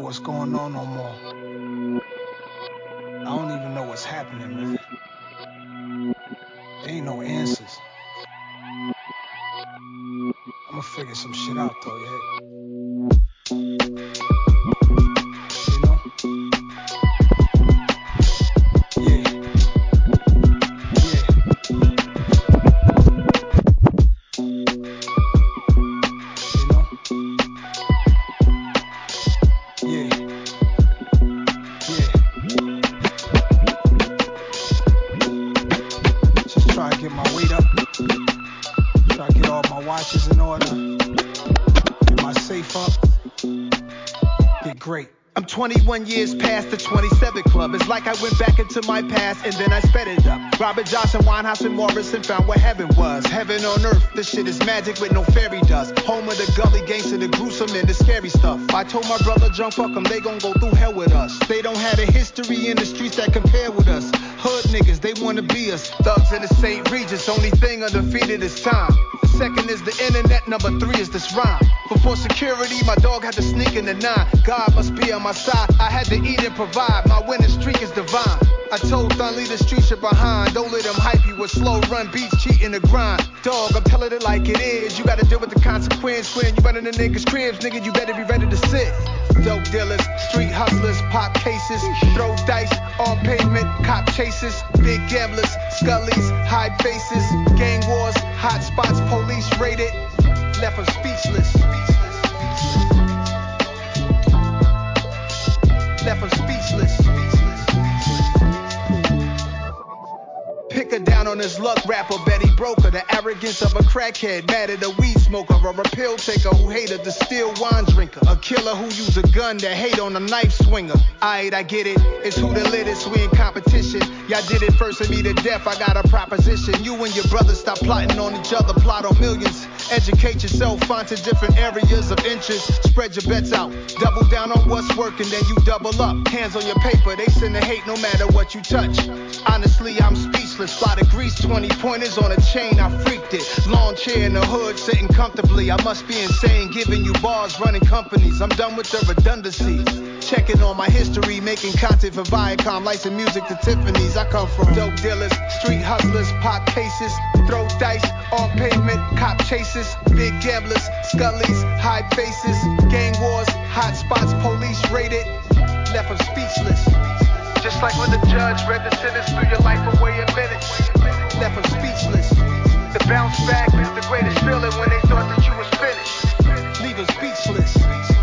what's going on no more. I don't even know what's happening, man. There ain't no answers. I'ma figure some shit out though, yeah. You know? Yeah. Try to get my weight up, try to get all my watches in order, get my safe up, get great. I'm 21 years past the 27 club. It's like I went back into my past and then I sped it up. Robert Johnson, Winehouse, and Morrison found what heaven was. Heaven on earth, this shit is magic with no fairy dust. Home of the gully gangster, the gruesome and the scary stuff. I told my brother John, fuck them, they gon' go through hell with us. They don't have a history in the streets that compare with us. Hood niggas, they wanna be us. Thugs in the St. Regis, only thing undefeated is time. The second is the internet, number 3 is this rhyme. Before security, my dog had to sneak in the 9. God must be on my side, I had to eat and provide. My winning streak is divine. I told Thun, leave the streets are behind. Don't let them hype you with slow run beats, cheating the grind. Dog, I'm telling it like it is. You gotta deal with the consequence when you running the niggas' cribs. Nigga, you better be ready to sit. Dope dealers, street hustlers, pop cases, throw dice on pavement, cop chases, big gamblers, scullies, hide faces, gang wars, hot spots, police raided, left them speechless. Left them speechless. Pick her down on his luck, rapper Betty Broker. The arrogance of a crackhead, mad at a weed smoker, or a pill taker who hated the still wine drinker. A killer who use a gun that hate on a knife swinger. Aight, I get it, it's who the littest, we in competition. Y'all did it first and me to death, I got a proposition. You and your brother stop plotting on each other, plot on millions. Educate yourself, find to different areas of interest. Spread your bets out, double down on what's working, then you double up. Hands on your paper, they send the hate no matter what you touch. Honestly, I'm speechless. Fly the grease, 20 pointers on a chain, I freaked it. Lawn chair in the hood, sitting comfortably. I must be insane, giving you bars, running companies. I'm done with the redundancy. Checking on my history, making content for Viacom, licensing music to Tiffany's. I come from dope dealers, street hustlers, pop cases, throw dice on pavement, cop chases, big gamblers, scullies, hide faces, gang wars, hot spots, police raided, left them speechless. Just like when the judge read the sentence, threw your life away in minutes, left them speechless. The bounce back is the greatest feeling when they thought that you was finished, leave them speechless.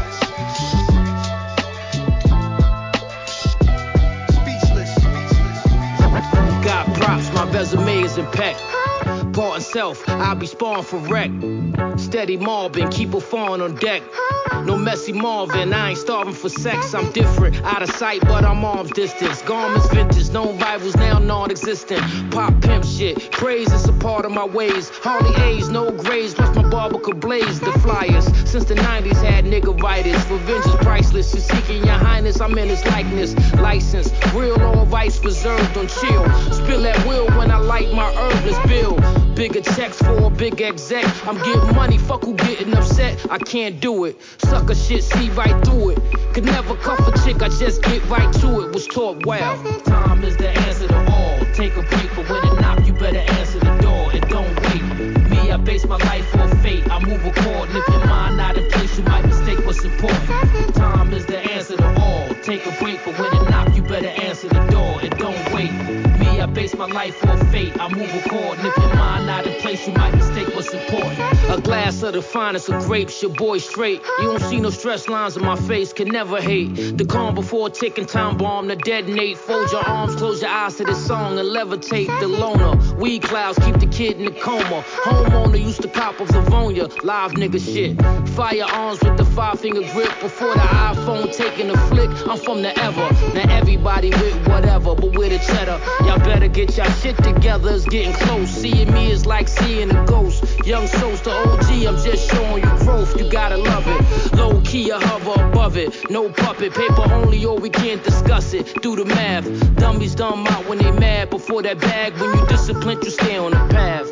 Got props, my resume is impeccable. Part and self, I'll be spawned for wreck. Steady mobbing, keep a phone on deck. No messy Marvin, I ain't starving for sex. I'm different, out of sight, but I'm arm's distance. Garments vintage, known rivals now non-existent. Pop pimp shit, praise is a part of my ways. Harley A's, no grades, plus my barber could blaze the flyers. Since the 90s had nigga writers. Revenge is priceless, you're seeking your highness, I'm in his likeness. License, real all vice reserved on chill. Spill at will when I light my herbless bill. Bigger checks for a big exec. I'm getting money, fuck who getting upset. I can't do it. Sucker shit, see right through it. Could never cuff a chick, I just get right to it. Was taught well. Time is the answer to all. Take a break, but when it knock, you better answer the door and don't wait. Me, I base my life on fate. I move according. If your mind not in place, you might mistake what's important. Time is the answer to all. Take a break, but when it knock, you better answer the door and don't wait. Me, I base my life on fate. I move according. If your mind not in place, you might mistake what's important. A glass of the finest of grapes, your boy straight. You don't see no stress lines on my face, can never hate. The calm before a ticking time bomb to detonate. Fold your arms, close your eyes to this song and levitate. The loner, weed clouds keep the kid in the coma. Homeowner used to cop of Livonia, live nigga shit. Firearms with the 5-finger grip before the iPhone taking a flick. I'm from the ever, now everybody with whatever, but with a cheddar. Y'all better get y'all shit together, it's getting close. Seeing me is like seeing a ghost. Young souls to OG, I'm just showing you growth, you gotta love it. Low key, I hover above it. No puppet, paper only, or we can't discuss it. Do the math, dummies dumb out when they mad. Before that bag, when you disciplined, you stay on the path.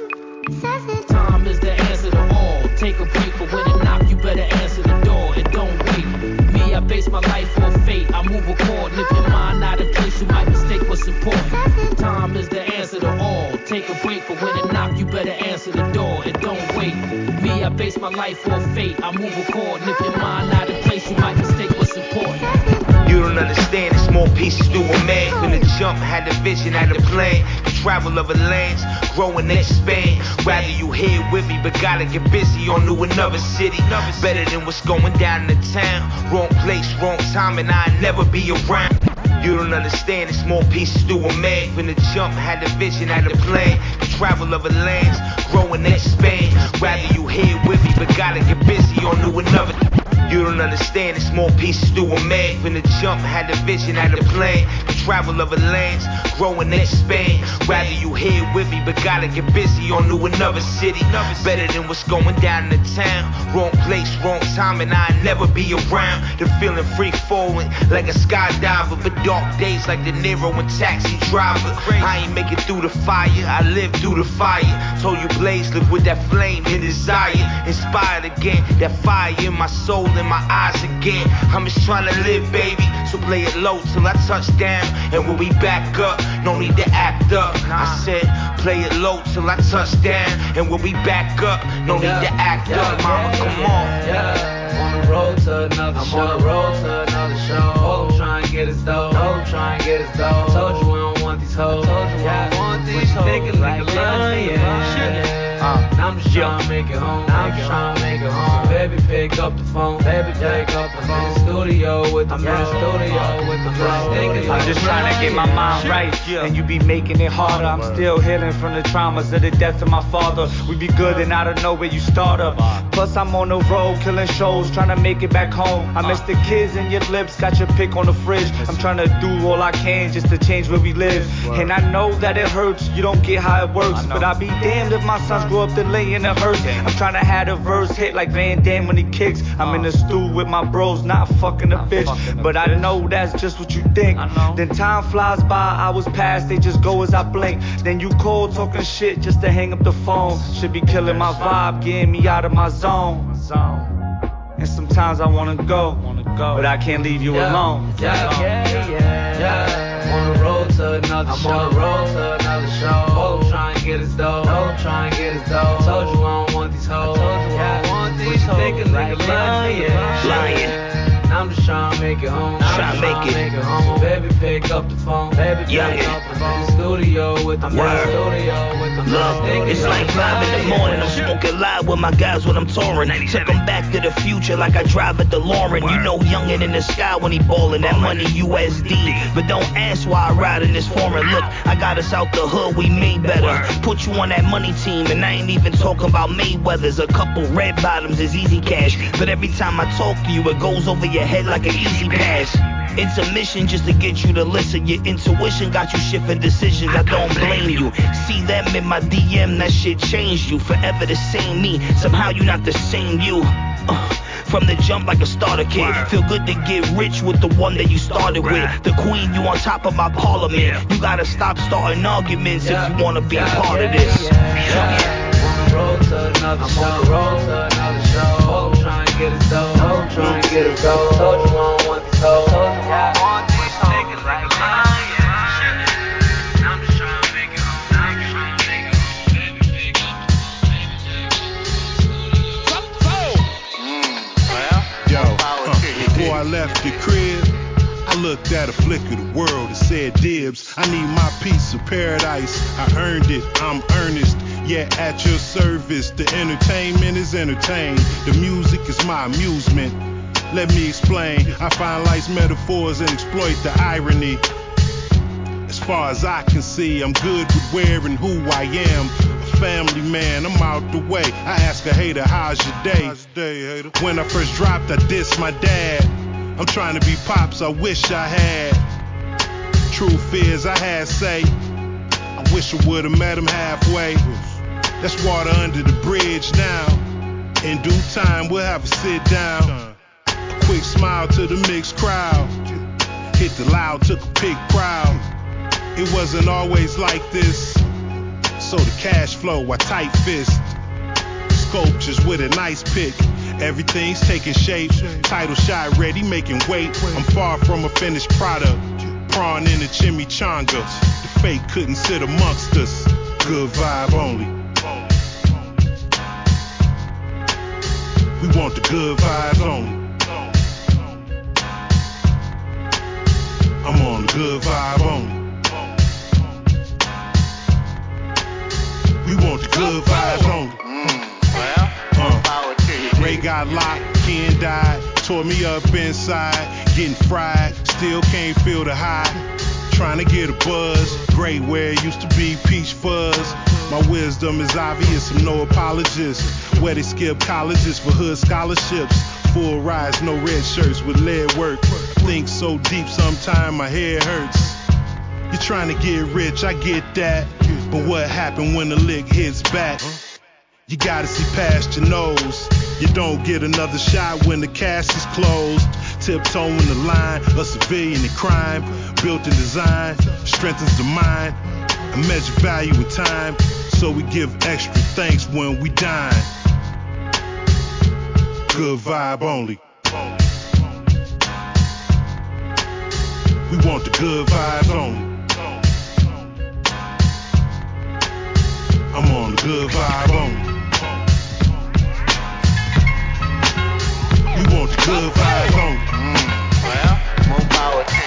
Time is the answer to all. Take a break, but when it knock, you better answer the door and don't wait. Me, I base base my life on fate. I move according. If your mind not in place, you might mistake what's important. Time is the answer to all. Take a break, but when it knock, you better answer the door and don't wait. Me, I base my life on fate. I move according. If your mind not in place, you might mistake what's important. You don't understand, it's more pieces to a man. From the jump, had the vision, had the plan. The travel of a lands, grow and expand. Rather you here with me, but gotta get busy on to another city. Better than what's going down in the town. Wrong place, wrong time, and I'll never be around. You don't understand, it's more pieces to a man. From the jump, had the vision, had the plan. The travel of a lands, grow and expand. Rather you here with me, but gotta get busy on to another. You don't understand, it's more pieces to a man. From the jump, had the vision, had the plan. The travel of a lands, grow and expand. Rather you here with me, but gotta get busy on to another city. Better than what's going down in the town. Wrong place, wrong time, and I'll never be around. The feeling free falling like a skydiver, but dark days like De Niro and Taxi Driver. I ain't make it through the fire, I lived through the fire. Told you blaze, live with that flame and desire. Inspired again, that fire in my soul, in my eyes again. I'm just trying to live, baby, so play it low till I touch down. And when we back up, no need to act up. I said, play it low till I touch down. And when we back up, no need to act up. Mama, come on. On the road to another show. I'm on the road to another show. Oh, I'm trying to get his dough. Oh, I'm trying to get his dough. Told you I don't want these hoes. Told you I don't want these hoes. Thinking like a lion. I'm just trying to make it home. I'm just trying to make it home. Baby, pick up the phone. Baby, pick up the phone. Studio with the bro. Studio with the bro. I'm just trying to get my mind right, and you be making it harder. I'm still healing from the traumas of the death of my father. We be good and I don't know where you start up. Plus I'm on the road killing shows, trying to make it back home. I miss the kids and your lips, got your pick on the fridge. I'm trying to do all I can just to change where we live. And I know that it hurts, you don't get how it works. But I'll be damned if my sons grow up to lay in a hearse. I'm trying to have a verse hit like Van Damme when he kicks. I'm in the stew with my bros, not fucking a bitch. But I know that's just what you think. Then time flies by, hours pass, they just go as I blink. Then you call talking shit just to hang up the phone. Should be killing my vibe, getting me out of my zone. And sometimes I wanna go, but I can't leave you alone. On the road to another show. I'm on the road to another show. Oh, I'm trying to get his dough. Oh, I'm trying to get his dough. Told you I don't want these hoes. Told you I don't want these hoes. Thinking like a lion. I'm just trying to make it home. Trying to make it home. Baby, pick up the phone. Baby, pick up the phone. Studio with the bro. Studio with the bro. Look, it's like 5 in the morning. I'm smoking loud with my guys when I'm touring. Took them back to the future like I drive a DeLorean. You know, youngin' in the sky when he ballin'. That money USD. But don't ask why I ride in this foreign. Look, I got us out the hood, we made better. Put you on that money team, and I ain't even talking about Mayweather's. A couple red bottoms is easy cash. But every time I talk to you, it goes over your head like an easy pass. It's a mission just to get you to listen. Your intuition got you shifting decisions. I don't blame you. See them in my DM, that shit changed you. Forever the same me. Somehow you not the same you. From the jump like a starter kid. Feel good to get rich with the one that you started with. The queen, you on top of my parliament. You gotta stop starting arguments if you wanna be a part of this. On the road to another show. I'm on the road to another show. Oh, I'm trying to get his dough. Oh, I'm trying to get his dough. Told you I don't want these hoes. Told you I don't want these hoes. Thinking like a lion. I'm just trying to make it home. I'm just trying to make it home. Baby, pick up the phone. Before I left the crib, I looked at a flick of the world and said dibs. I need my piece of paradise, I earned it, I'm earnest. Yeah, at your service, the entertainment is entertained. The music is my amusement. Let me explain, I find life's metaphors and exploit the irony. As far as I can see, I'm good with where and who I am. A family man, I'm out the way. I ask a hater, how's your day? When I first dropped, I dissed my dad. I'm trying to be pops, I wish I had. Truth is, I had say, I wish I would've met him halfway. That's water under the bridge now. In due time, we'll have a sit down. A quick smile to the mixed crowd. Hit the loud, took a big crowd. It wasn't always like this. So the cash flow, I tight fist. Sculptures with a nice pick. Everything's taking shape. Title shot ready, making weight. I'm far from a finished product. Prawn in the chimichanga. The fake couldn't sit amongst us. Good vibe only. We want the good vibes only. I'm on the good vibe only. We want the good vibes only. Ray got locked, Ken died, tore me up inside, getting fried, still can't feel the high. Trying to get a buzz, gray where it used to be peach fuzz. My wisdom is obvious, I'm no apologist. Where they skip colleges for hood scholarships. Full rides, no red shirts with lead work. Think so deep, sometime my head hurts. You're trying to get rich, I get that. But what happened when the lick hits back? You gotta see past your nose. You don't get another shot when the cast is closed. Tiptoeing the line, a civilian in crime. Built and designed, strengthens the mind. I measure value in time, so we give extra thanks when we dine. Good vibe only. We want the good vibes only. I'm on the good vibe only. We want the good vibes only. Well, more power to you.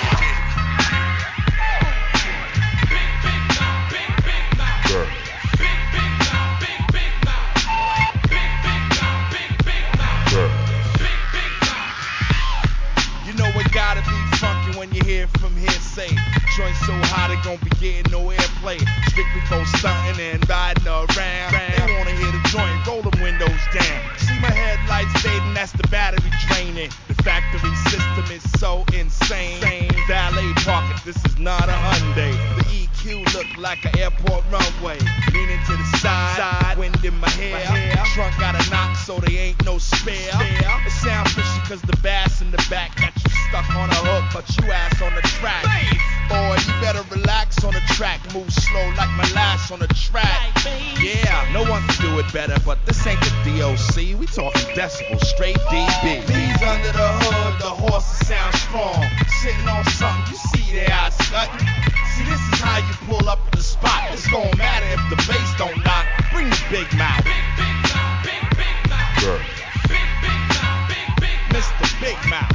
You know it gotta be funky when you hear from hearsay. Joint so hot it gon' be getting no airplay. Strictly for stunting and riding around. They wanna hear the joint, roll them windows down. See my headlights fading, that's the battery draining. The factory system is so insane. Valet parking, this is not a Hyundai. The EQ look like an airport runway. Leaning to the side, wind in my hair. Trunk got a knock so they ain't no spare. It sound fishy cause the bass in the back got you stuck on a hook, but you ass on the track. Boy, you better relax on the track. Move slow like my lash on the track. Yeah, no one can do it better, but this ain't the DOC. We talking decibels, straight DB. Bees under the hood, the horses sound strong. Sitting on something, you see their eyes cutting. See, this is how you pull up at the spot. It's gon' matter if the bass don't knock. Bring the big mouth. Mr. Big Mouth.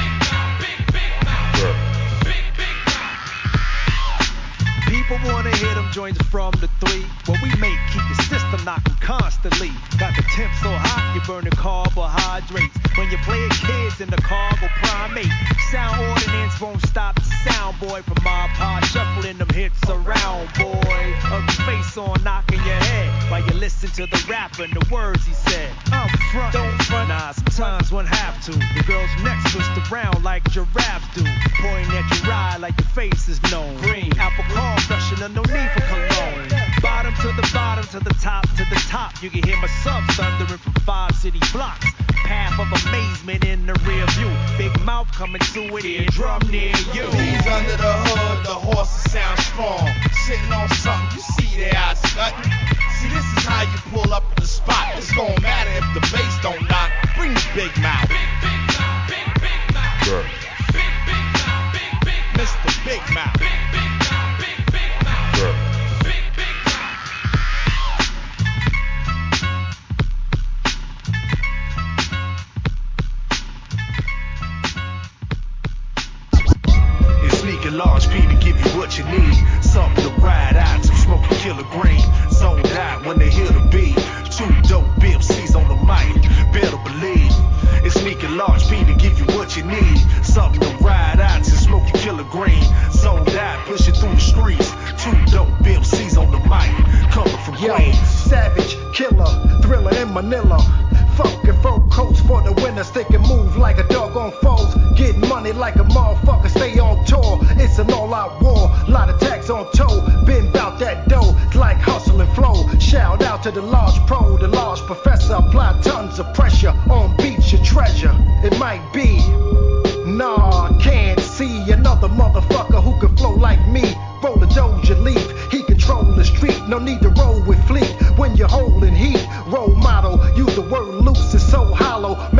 People wanna hear them joints from the 3. What we make, keep the system knocking constantly. Got the temp so hot, you burn the carbohydrates. When you play it, kids in the car go primate. Sound ordinance won't stop the sound boy from my pod shuffling them hits around, boy. Ugly face on knocking your head while you listen to the rapper and the words he said. I'm front, don't front. Nah, sometimes one have to. The girl's neck twist around like giraffes do. Pointing at your eye like your face is known. Green, apple car freshener, no need for cologne. Bottom to the bottom, to the top, to the top. You can hear my subs thundering from 5 city blocks. Path of amazement in the rear view. Big mouth coming to it, eardrum near you. Bees under the hood, the horses sound strong. Sitting on something, you see their eyes cutting. See, this is how you pull up at the spot. It's gon' matter if the bass don't knock. Bring the big mouth. Mr. Big Mouth. Large P to give you what you need. Something to ride out, some smoky killer green. Zoned out when they hear the beat. 2 dope BMCs on the mic, better believe. It's sneaking Large P to give you what you need. Something to ride out, some smoky killer green. Zoned out, pushing through the streets. 2 dope BMCs on the mic, coming from Queens. Savage, killer, thriller in Manila. Funkin' fur coats for the winter, stick and move like a dog on foes. Get money like a motherfucker, stay on tour. It's an all-out war, lot of tags on toe. Been bout that dough, it's like hustle and flow. Shout out to the large pro, the large professor. Apply tons of pressure on beats, your treasure. It might be, nah, can't see another motherfucker who can flow like me. Roll a Doja leaf, he control the street. No need to roll with fleet when you're holding heat. Role model, use the word loose, it's so hollow.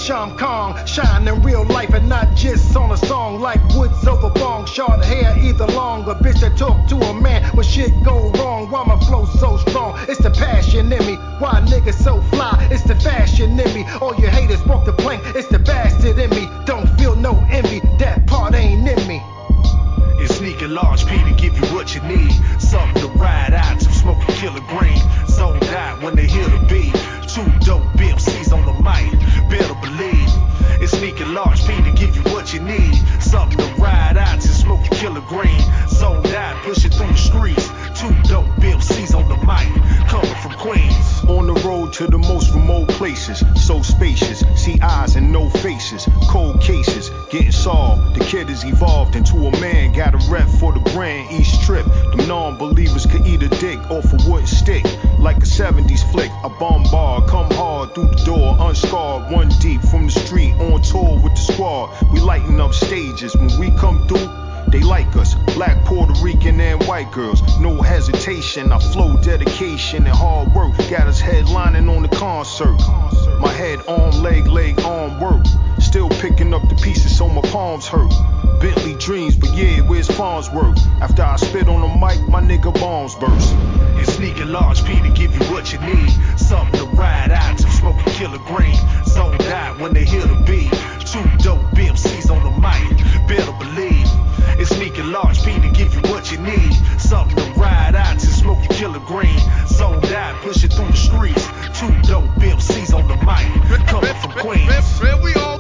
Sham Kong, shine in real life and not just on a song. Like woods over bong, short hair either long. A bitch that talk to a man when shit go wrong. Why my flow so strong? It's the passion in me. Why niggas so fly? It's the fashion in me. All your haters broke the plank. It's the bastard in me. Don't feel no envy. That part ain't in me. It's sneaking large P to give you what you need. Something to ride out to smoke a killer green. Zoned out when they hear the beat. Two dope BMCs on the mic. Better believe. It's sneaking large P to give you what you need. Something to ride out to smoke a killer green. Zoned out, pushing through the streets. Two dope BMCs on the mic. Coming from Queens. On the road to the most remote places, so spacious, see eyes and no faces, cold cases, getting solved, the kid is evolved into a man, got a rep for the brand, each trip, them non-believers could eat a dick off a wooden stick, like a 70s flick, I bombard, come hard through the door, unscarred, one deep from the street, on tour with the squad, we lighten up stages, when we come through, they like us, black, Puerto Rican, and white girls. No hesitation, I flow dedication and hard work. Got us headlining on the concert. My head, arm, leg, arm work. Still picking up the pieces so my palms hurt. Bentley dreams, but yeah, where's Farnsworth? After I spit on the mic, my nigga bombs burst. It's sneaking large P to give you what you need. Something to ride out to smoke a killer green. Zoned out when they hear the beat. Two dope BMCs on the mic. Better believe. It's sneaking large P to give you what you need. Something to ride out to smoke a killer green. Zoned out, pushing through the streets. Two dope BMCs on the mic. Coming from Queens. Man, we all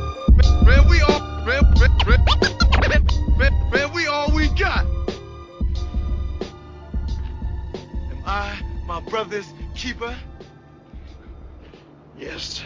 we got. Am I my brother's keeper? Yes.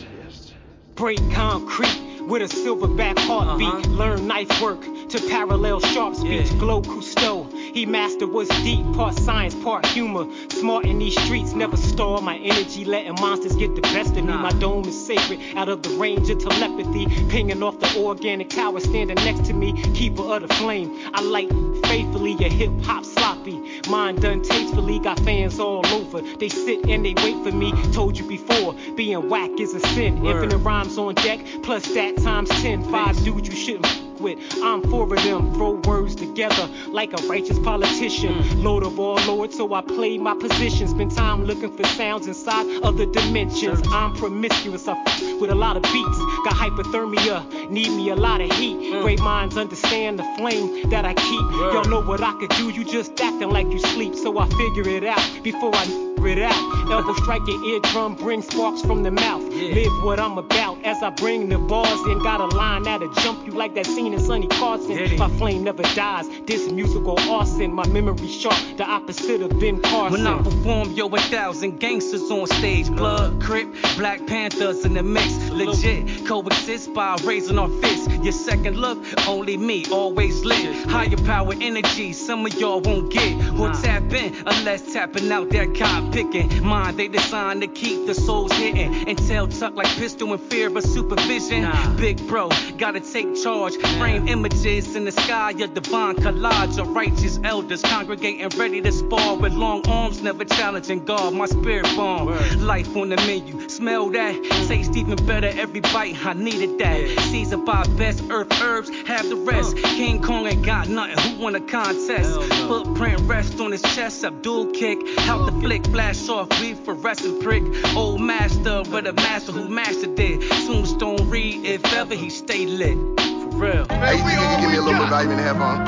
Break concrete with a silverback heartbeat. Learn knife work to parallel sharp speech. Glow Cousteau, he mastered what's deep. Part science, part humor. Smart in these streets, never store my energy, letting monsters get the best of me. My dome is sacred, out of the range of telepathy. Pinging off the organic tower standing next to me. Keeper of the flame, I light faithfully. A hip hop sloppy, mind done tastefully. Got fans all over, they sit and they wait for me. Told you before, being whack is a sin. Infinite rhymes on deck, plus that times 10. 5 dudes you shouldn't with. I'm 4 of them, throw words together like a righteous politician. Lord of all lords, so I play my position. Spend time looking for sounds inside other dimensions. I'm promiscuous, I with a lot of beats. Got hypothermia, need me a lot of heat. Great minds understand the flame that I keep. Y'all know what I could do, you just acting like you sleep. So I figure it out before I it out. Elbow strike your eardrum, bring sparks from the mouth. Live what I'm about as I bring the bars in. Got a line that'll jump you like that scene in Sonny Carson. My flame never dies, this musical arson. My memory sharp, the opposite of Ben Carson. When I perform, 1,000 gangsters on stage. Blood, Crip, Black Panthers in the mix. Legit, coexist by raising our fists. Your second look, only me, always lit. Higher power energy, some of y'all won't get. Or tap in, unless tapping out that cop picking. Mind they designed to keep the souls hitting. And tail tuck like pistol in fear of supervision. Big bro, gotta take charge. Frame images in the sky, a divine collage of righteous elders congregating ready to spar with long arms, never challenging God. My spirit bomb, life on the menu. Smell that, taste even better every bite. I needed that. Seasoned by best earth herbs, have the rest. King Kong ain't got nothing. Who won a contest? Footprint rest on his chest. Abdul kick, out the flick, flash off, we fluorescent prick. Old master, but a master who mastered it. Tombstone read if ever he stay lit. For real. Hey, you can give me a little bit of volume in the headphone?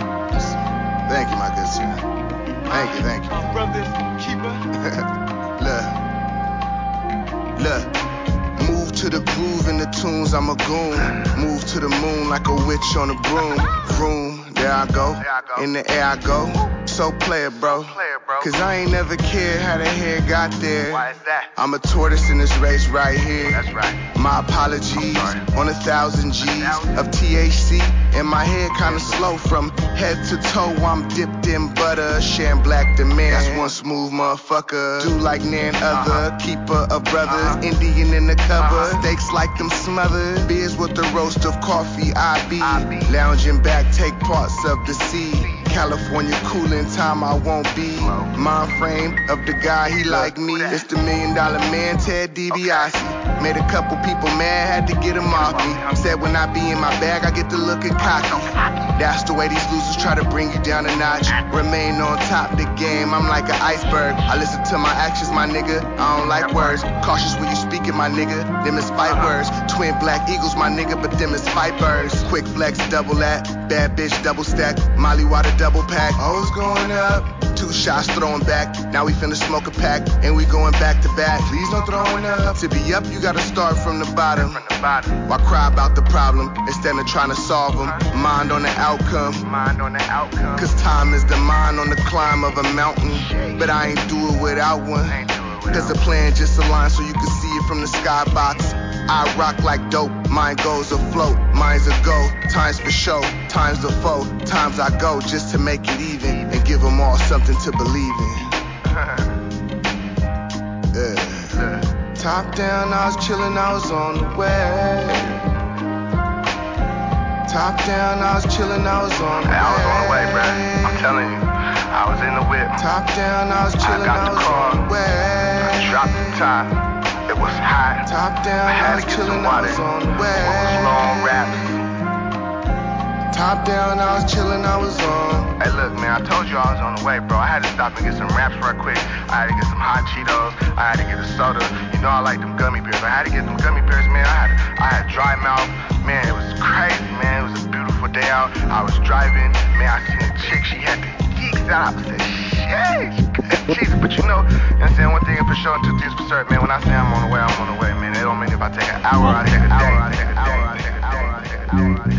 Thank you, my good sir. Thank you. My brother's keeper. Look. Move to the groove in the tunes, I'm a goon. Move to the moon like a witch on a broom. Vroom, there I go. In the air I go. So play it, bro. Cause I ain't never cared how the hair got there. Why is that? I'm a tortoise in this race right here. That's right. My apologies on 1,000 G's of THC. And my head kinda slow from head to toe. I'm dipped in butter, sham black the man. That's one smooth motherfucker. Do like none other. Keeper of brothers, Indian in the cupboard. Steaks like them smothered. Beers with the roast of coffee, I be lounging back, take parts of the sea. California coolin' time I won't be. Mind frame of the guy, he like me. It's the $1 Million Man, Ted DiBiase. Made a couple people mad, had to get him off me. Said when I be in my bag, I get to lookin' cocky. That's the way these losers try to bring you down a notch. Remain on top of the game, I'm like an iceberg. I listen to my actions, my nigga, I don't like words. Cautious when you speaking, my nigga, them is fight words. Twin black eagles, my nigga, but them is fight birds. Quick flex, double that, bad bitch, double stack. Molly water, double pack, always going up. 2 shots throwing back, now we finna smoke a pack, and we going back to back. Please no throwing up. To be up, you gotta start from the bottom. Why cry about the problem instead of trying to solve them? Mind on the outcome. Cause time is the mind on the climb of a mountain. But I ain't do it without one. Cause the plan just aligned so you can see it from the skybox. I rock like dope, mine goes afloat. Mine's a go, times for show, times the foe. Times I go just to make it even and give them all something to believe in. Top down, I was chillin', I was on the way. Top down, I was chillin', I was on the way. I was on the way, bruh. I'm telling you, I was in the whip. Top down, I was chillin', I was on the way. I dropped the top. It was hot. Top down, I was chillin', I was on the way. Long raps. Top down, I was chillin', I was on. Hey, look, man, I told you I was on the way, bro. I had to stop and get some wraps real quick. I had to get some hot Cheetos. I had to get a soda. You know I like them gummy bears. I had to get them gummy bears, man. I had dry mouth. Man, it was crazy, man. It was a beautiful day out. I was driving. Man, I seen a chick. She had the geeks out. I said, shit. Jesus, but you know what I'm saying? One thing for sure and two things for certain, man. When I say I'm on the way, I'm on the way, man. It don't mean if I take an hour, I take a day. I take a day. I take a day. I take a day.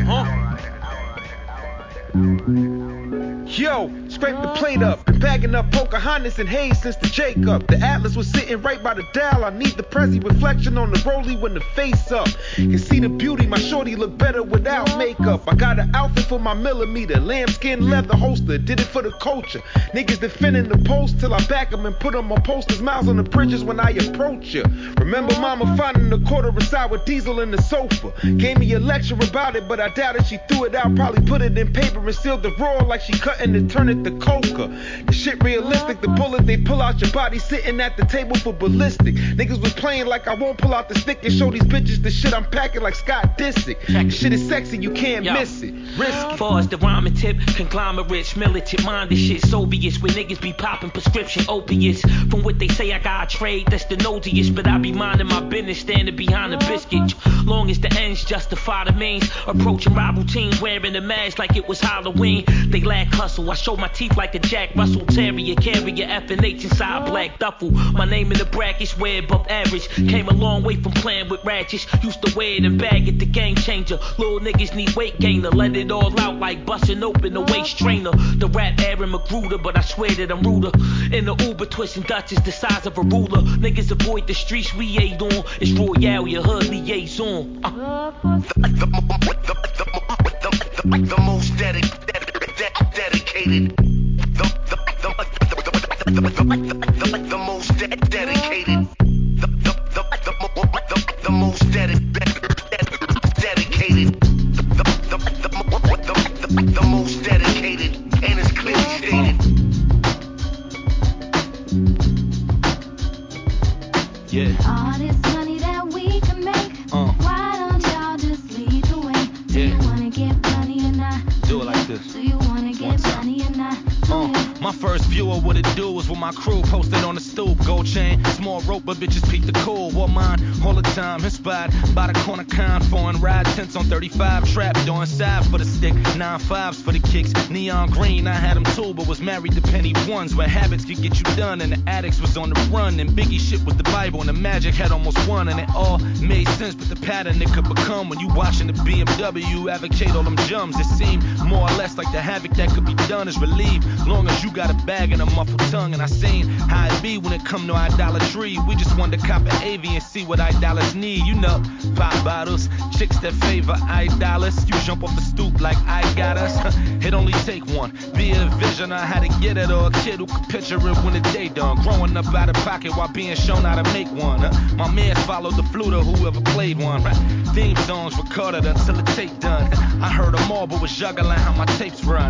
Yo, scrape the plate up. Been bagging up Pocahontas and Hayes since the Jacob. The Atlas was sitting right by the dial. I need the Prezi reflection on the rollie when the face up. Can see the beauty, my shorty look better without makeup. I got an outfit for my millimeter, lambskin leather holster. Did it for the culture. Niggas defending the post till I back them and put them on posters. Miles on the bridges when I approach ya. Remember mama finding a quarter of sour diesel in the sofa. Gave me a lecture about it, but I doubted she threw it out. Probably put it in paper and sealed the raw like she cutting to turn it to coca. The shit realistic, the bullet they pull out your body sitting at the table for ballistic. Niggas was playing like I won't pull out the stick and show these bitches the shit I'm packing like Scott Disick. The shit is sexy, you can't miss it. Risky. Far as the rhyming tip, conglomerates, militant minded shit, Soviets, where niggas be popping prescription opiates. From what they say, I got a trade, that's the nosiest, but I be minding my business, standing behind the biscuit. Long as the ends justify the means, approaching rival teams, wearing a mask like it was Halloween. They lack hustle, I show my teeth like a Jack Russell Terrier, carry a F&H inside black duffel. My name in the brackets, way above average. Came a long way from playing with ratchets. Used to wear it and bag it, the game changer. Little niggas need weight gainer, let it all out like busting open a waist trainer. The rap Aaron Magruder, but I swear that I'm ruder. In the Uber, twisting Dutchess the size of a ruler. Niggas avoid the streets we ate on. It's Royale, your hood liaison. The most dedicated. The most dedicated. The most dedicated. The most dedicated, and it's clearly stated. Yeah. All this money that we can make, why don't y'all just lead the way? Do you wanna get money or not? Do it like this. Do you wanna get money or not? My first view of what it do was when my crew posted on the stoop. Gold chain, small rope, but bitches peep the cool. Wore mine all the time, inspired by the corner con. Foreign ride, tents on 35, trap, doing sides for the stick, 9.5s for the kicks. Neon green, I had them too, but was married to penny ones. Where habits could get you done, and the addicts was on the run. And Biggie shit was the Bible, and the magic had almost won. And it all made sense, but the pattern it could become when you watching the BMW advocate all them jums. It seemed more or less like the havoc that could be done is relieved, long as you got a bag and a muffled tongue. And I seen how it be when it come to idolatry. We just want to cop an AV and see what idolaters need. You know, pop bottles, chicks that favor idolaters. You jump off the stoop like I got us. It only take one, be it a vision on how to get it, or a kid who can picture it when the day done. Growing up out of pocket while being shown how to make one. My man followed the flute or whoever played one. Theme songs recorded until the tape done. I heard them all, but was juggling how my tapes run.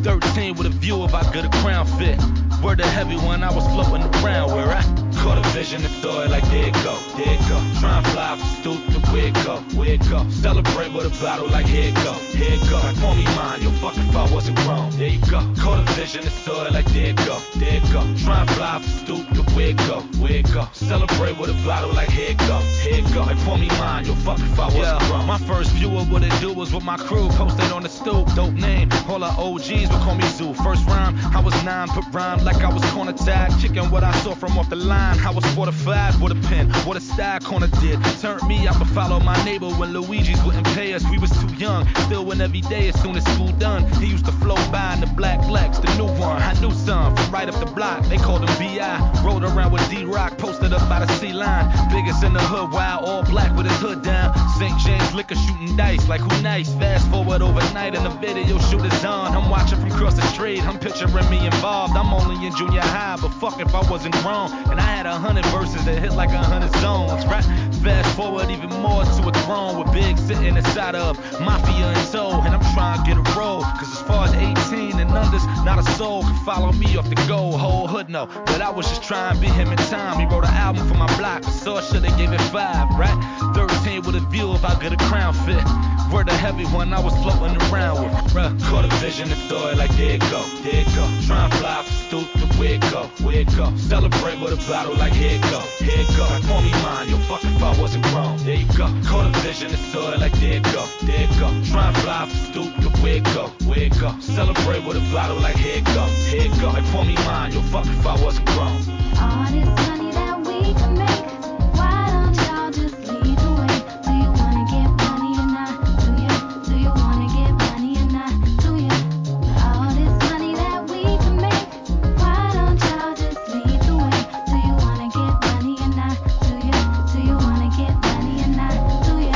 13 with a view of how good a crown fit. Word the heavy one, I was floating around where I caught a vision and thought it like there it go, there it go. Try and fly off the stoop to where it go, where it go. Celebrate with a bottle like here it go, here it go. Call me mine, yo, fuck if I wasn't grown, there you go. Caught a vision and thought it like there it go, there it go. Try and fly off the stoop to where it go, where it go. Celebrate with a bottle like here it go, here it go. Like call me mine, yo, fuck if I wasn't grown. My first view of what it do was with my crew posted on the stoop. Dope name, all our OGs would call me Zoo. First rhyme, I was 9, put rhyme like I was corner tied. Kicking what I saw from off the line. I was fortified with a pen, what a style corner did. Turned me out to follow my neighbor when Luigi's wouldn't pay us. We was too young, still went every day as soon as school done. He used to flow by in the black Lex, the new one. I knew some from right up the block, they called him B.I. Rode around with D-Rock, posted up by the C-line. Biggest in the hood, wild, all black with his hood down. St. James liquor shooting dice, like who nice. Fast forward overnight and the video shoot is on. I'm watching from across the street, I'm picturing me involved. I'm only in junior high, but fuck if I wasn't grown. And I had 100 verses that hit like 100 zones, right? Fast forward even more to a throne with Big sitting inside of Mafia and Soul. And I'm trying to get a roll, cause as far as 18 and unders, not a soul can follow me off the go. Whole hood know that I was just trying to be him in time. He wrote an album for my block, but so should've gave it 5, right? 13 with a view of how good a crown fit. Word a heavy one, I was floating around with. Caught a vision and thought it like there it go, there it go. Try and fly off the stoop to where it go, where it go. Celebrate with a bottle like here it go, here it go. Call me mine, yo, fuck if I wasn't grown, there you go. Caught a vision and thought it like there it go, there it go. Try and fly off the stoop to where it go, where it go. Celebrate with a bottle like here it go, here it go. Call me mine, yo, fuck if I wasn't grown. All this money that we can make, why don't y'all just lead the way? Do you wanna get money or not? Do you wanna get money or not? Do you? All this money that we can make, why don't y'all just lead the way? Do you wanna get money or not? Do you wanna get money or not? Do you?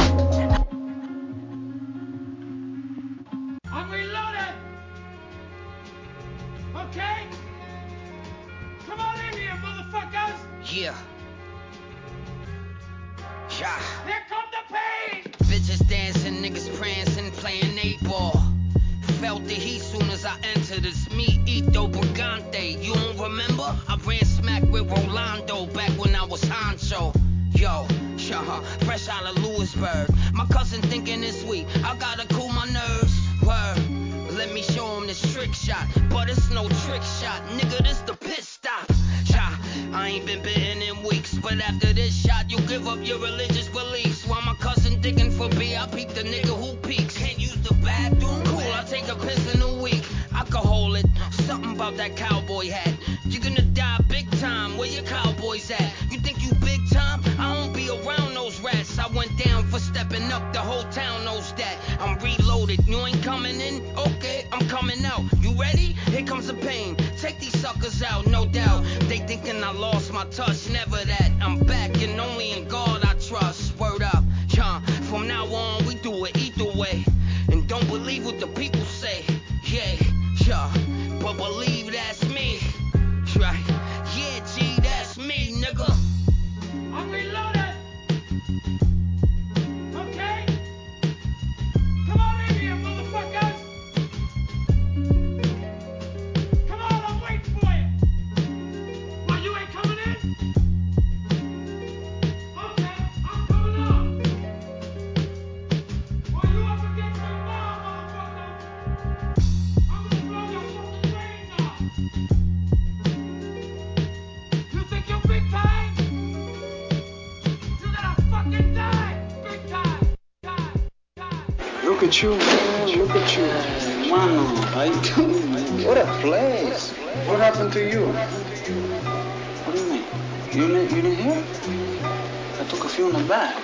I'm reloaded! Okay? Come on in here, motherfuckers! Yeah. Yeah. Here come the pain! Bitches dancing, niggas prancing, playing 8-ball. Felt the heat soon as I entered. It's me, Ito Brigante. You don't remember? I ran smack with Rolando back when I was Hancho. Yo, fresh out of Lewisburg. My cousin thinking it's sweet. I gotta cool my nerves. Word. Let me show him this trick shot. But it's no trick shot. Nigga, this the pit stop. I ain't been bitten in weeks, but after this shot, you give up your religious beliefs. While my cousin digging for B, I peep the nigga who peeks. Can't use the bathroom? Cool, I take a piss in a week. I can hold it. Something about that cowboy hat. You're gonna die big time. Where your cowboys at? You think you big time? I don't be around those rats. I went down for stepping up. The whole town knows that. I'm reloaded. You ain't coming in? Okay, I'm coming out. You ready? Here comes the pain. Take these suckers out, no doubt. They thinking I lost my touch. Never that. I'm back and only in God I trust. Word up. From now on, we do it either way. And don't believe what the people say. Yeah. But believe that's me. Right. Yeah, G, that's me, nigga. I'm reloaded! Okay? Come on in here, motherfuckers! Come on, I'm waiting for you! Why, you ain't coming in? Okay, I'm coming up! Why, you up against the wall, motherfucker? I'm gonna blow your fucking brains out! You think you're big time? You're gonna fucking die! Big time! Look at you, man. Look at you. Mano, what a place. What happened to you? What do you mean? You didn't hear? I took a few in the back.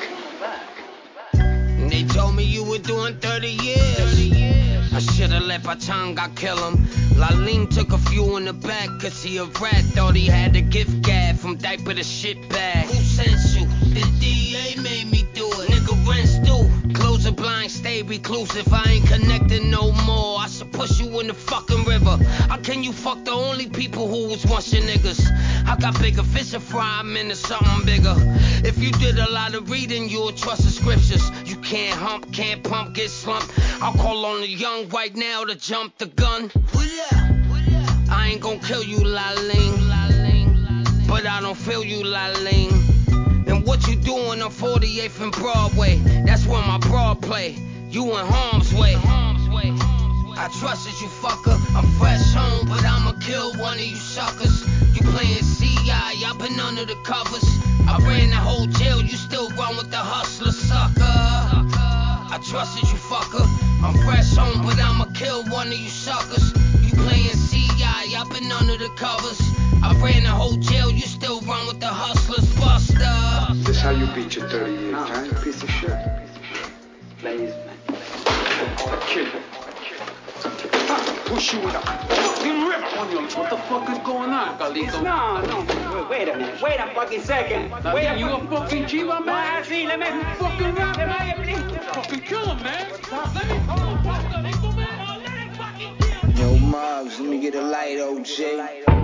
They told me you were doing 30 years. I should've let Pachanga kill him. Laline took a few in the back, cause he a rat. Thought he had a gift gab from diaper to shit bag. Who sent you? The DA made me do it. Nigga rent's due. Close the blind, stay reclusive. I ain't connected no more. I should push you in the fucking river. How can you fuck the only people who was once your niggas? I got bigger fish to fry, I'm into something bigger. If you did a lot of reading, you'll trust the scriptures. You can't hump, can't pump, get slumped. I'll call on the young right now to jump the gun. I ain't gon' kill you, Laline, but I don't feel you, Laline. And what you doing on 48th and Broadway? That's where my broad play. You in harm's way. I trusted you, fucker. I'm fresh home, but I'ma kill one of you suckers. You playing CI, I've been under the covers. I ran the whole jail, you still run with the hustler, sucker. I trusted you, fucker. I'm fresh home, but I'ma kill one of you suckers. You playing CI, I've been under the covers. I ran the whole jail, you still run with the hustlers, buster. This how you beat your 38 time, piece of shit. Please, man. I'll kill you. Push you in the fucking river. What the fuck is going on, Carlito? No. Wait a minute. Wait a fucking second. Wait a You a fucking chiva, man? See, let me Fucking rap, let man. me Fucking kill him, man. Let me fucking kill him. Yo, Muggs, let me get a light, OJ.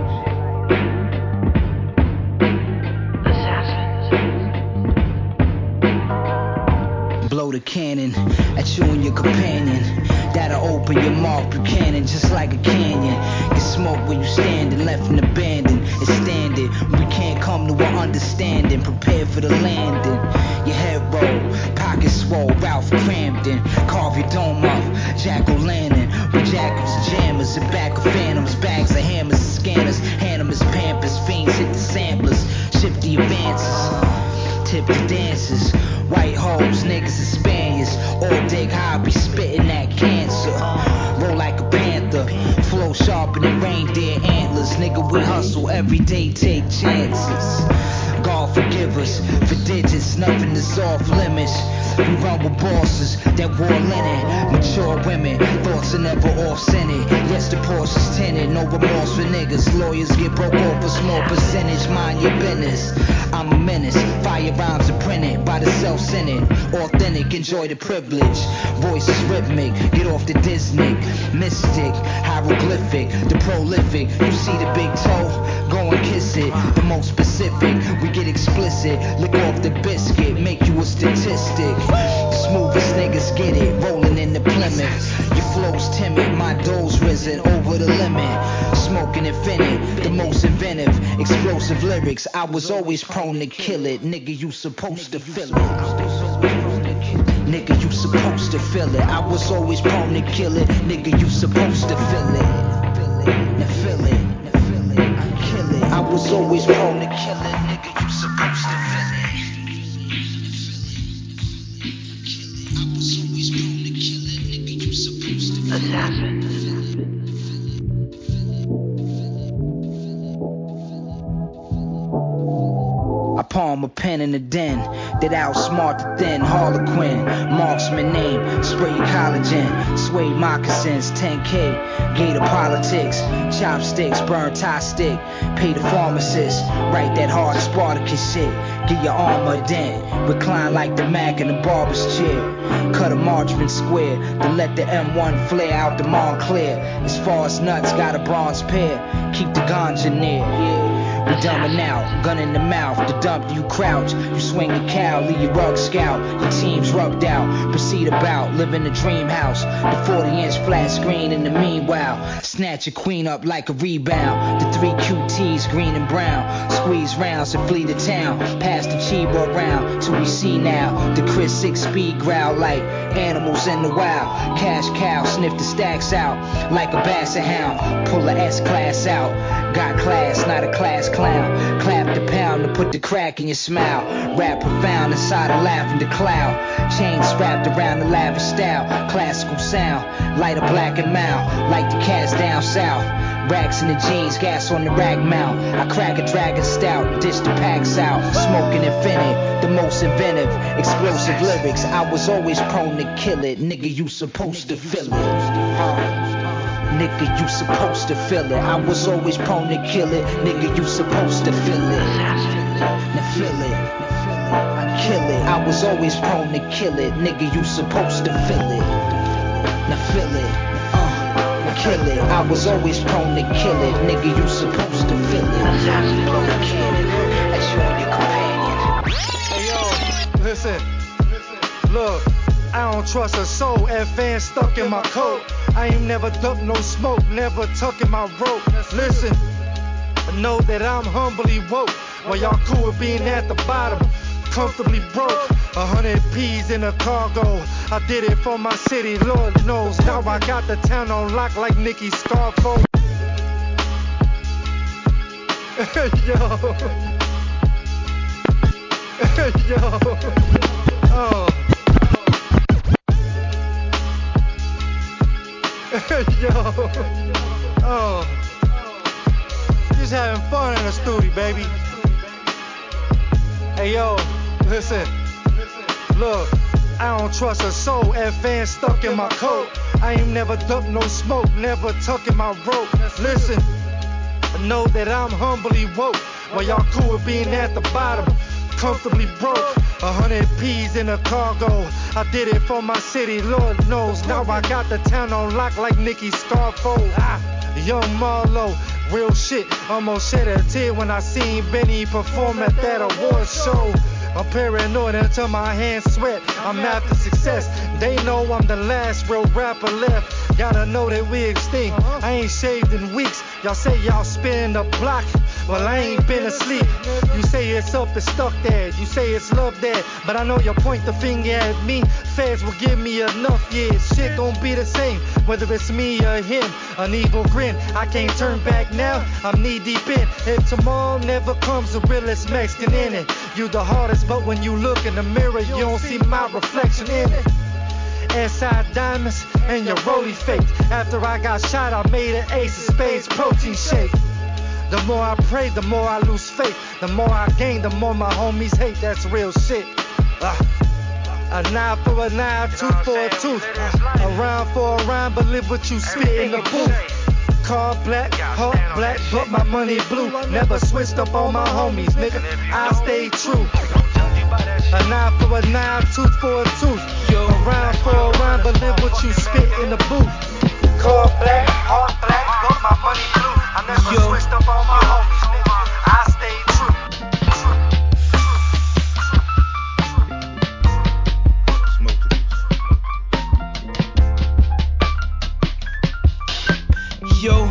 Blow the cannon at you and your companion. That'll open your mouth, Buchanan, just like a canyon. Get smoke where you standing, left and abandoned. It's standard. We can't come to an understanding. Prepare for the landing. Your head roll, pockets swole, Ralph Cramden. Carve your dome up, jack-o'-lantern. With jackals, jammers, and back of phantoms. Bags of hammers and scanners. Animals, pampers, fiends hit the samplers. Shift the advances. Tip the dancers, white hoes, niggas and Spaniards. All dig hobby, spitting that cancer. Roll like a panther, flow sharper than reindeer antlers. Nigga, we hustle every day, take chances. God forgive us for digits, nothing is off limits. We run with bosses that wore linen, mature women, thoughts are never off-centered. Yes, the Porsche's tinted, no remorse for niggas. Lawyers get broke off a small percentage, mind your business. I'm a menace, fire rhymes are printed by the self-centered. Authentic, enjoy the privilege. Voice is rhythmic, get off the Disney. Mystic, hieroglyphic, the prolific. You see the big toe? Go and kiss it. The most specific, we get explicit. Lick off the biscuit, make you a statistic. The smoothest niggas get it, rolling in the Plymouth. Your flow's timid, my dough's risen over the limit. Smoking infinite, the most inventive, explosive lyrics. I was always prone to kill it. Nigga, you supposed to feel it. Nigga, you supposed to feel it. I was always prone to kill it. Nigga, you supposed to feel it. Now feel it. Kill it. I was always prone to kill it. Nigga, you supposed to feel it. I was always prone to kill it. Nigga, you supposed to feel it. I palm a pen in the den that outsmart the thin Harlequin. Marksman name, spray collagen, suede moccasins, 10K, gator politics, chopsticks, burn tie stick, pay the pharmacist, write that hard Spartacus shit, get your armor a dent, recline like the Mac in the barber's chair, cut a margarine square, then let the M1 flare out the Montclair. As far as nuts, got a bronze pair, keep the ganja near. We dumbing out, gun in the mouth, the dump you crouch. You swing a cow, leave your rug scout. Your team's rubbed out, proceed about, live in the dream house. The 40-inch flat screen in the meanwhile. Snatch your queen up like a rebound. The 3 QTs, green and brown. Squeeze rounds and flee the town. Pass the Chiba around till we see now. The Chris 6-speed growl like animals in the wild. Cash cow, sniff the stacks out like a basset hound. Pull a S-class out. Got class, not a class clown. Clap the pound to put the crack in your smile. Rap profound inside a lavender cloud. Chains wrapped around the lavish style. Classical sound, light a black and mild. Like the cats down south. Racks in the jeans, gas on the rag mount. I crack a dragon stout, dish the packs out. Smoking infinite, the most inventive, explosive lyrics. I was always prone to kill it. Nigga, you supposed to feel it. Nigga, you supposed to feel it. I was always prone to kill it. Nigga, you supposed to feel it. Now feel it. I kill it. I was always prone to kill it. Nigga, you supposed to feel it. Now feel it. Kill it. I was always prone to kill it. Nigga, you supposed to feel it. Blow the cannon at you and your companion. Hey yo, listen. Look, I don't trust a soul. F-fan stuck in my coat. I ain't never ducked no smoke, never tucking my rope. Listen, I know that I'm humbly woke. While y'all cool with being at the bottom, comfortably broke. 100 P's in a cargo. I did it for my city, Lord knows. Now I got the town on lock like Nicky Scarfo. Yo. Yo. Oh. Yo. Oh. Just having fun in the studio, baby. Hey yo, listen. Look, I don't trust a soul. F-fan stuck in my coat. I ain't never ducked no smoke, never tucking my rope. Listen, I know that I'm humbly woke. While y'all cool with being at the bottom, comfortably broke. 100 P's in a cargo. I did it for my city, Lord knows. Now I got the town on lock like Nicky Scarfo. Young Marlo, real shit. Almost shed a tear when I seen Benny perform at that award show. I'm paranoid until my hands sweat. I'm after success. They know I'm the last real rapper left. Gotta know that we extinct. I ain't shaved in weeks. Y'all say y'all spin the block. Well, I ain't been asleep. You say it's up, it's stuck there. You say it's love there. But I know you'll point the finger at me. Feds will give me enough years. Shit gon' be the same, whether it's me or him. An evil grin, I can't turn back now. I'm knee deep in. If tomorrow never comes, the realest Mexican in it. You the hardest, but when you look in the mirror, you don't see my reflection in it. SI diamonds and your rollie fake. After I got shot, I made an ace of spades protein shake. The more I pray, the more I lose faith. The more I gain, the more my homies hate. That's real shit. A knife for a knife, tooth for a tooth. A rhyme for a rhyme, but live what you spit in the booth. Car black, heart black, but my money blue. Never switched up on my homies, nigga. I stay true. A knife for a knife, tooth for a tooth. A rhyme for a rhyme, but live what you spit in the booth. Car black, heart black, but my money blue. I never switched up on my homies, nigga. I stay true. Yo,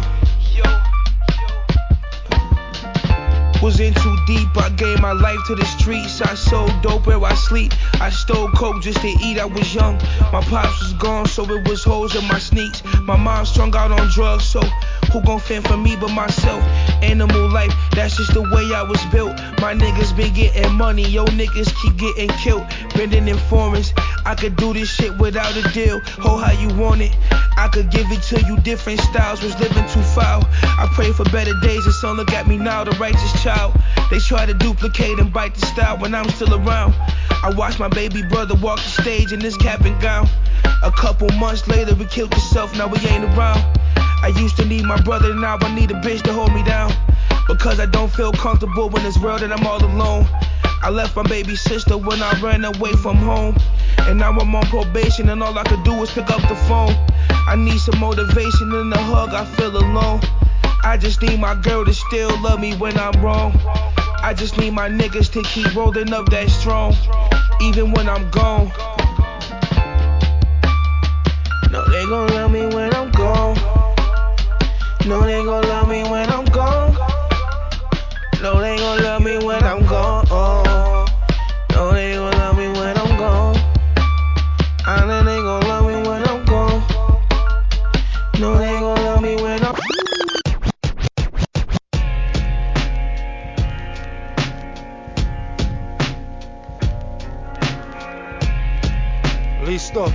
was in too deep, I gave my life to the streets. I sold dope where I sleep. I stole coke just to eat, I was young. My pops was gone, so it was holes in my sneaks. My mom strung out on drugs, so who gon' fend for me but myself? Animal life, that's just the way I was built. My niggas been getting money, yo niggas keep getting killed. Bending informants, I could do this shit without a deal. Ho, how you want it? I could give it to you different styles, was living too foul. I pray for better days, and son, look at me now, the righteous child. They try to duplicate and bite the style when I'm still around. I watched my baby brother walk the stage in this cap and gown. A couple months later, he killed himself, now he ain't around. I used to need my brother, now I need a bitch to hold me down. Because I don't feel comfortable in this world and I'm all alone. I left my baby sister when I ran away from home. And now I'm on probation and all I could do is pick up the phone. I need some motivation and a hug, I feel alone. I just need my girl to still love me when I'm wrong. I just need my niggas to keep rolling up that strong, even when I'm gone. No, they gon' love me when I'm gone. No, they gon' love me when I'm gone. No, they gon' love me when I'm gone. No, they gon' love me when I'm gone. I know they gon' love me when I'm gone. No, they gon' love me when I'm. Listo.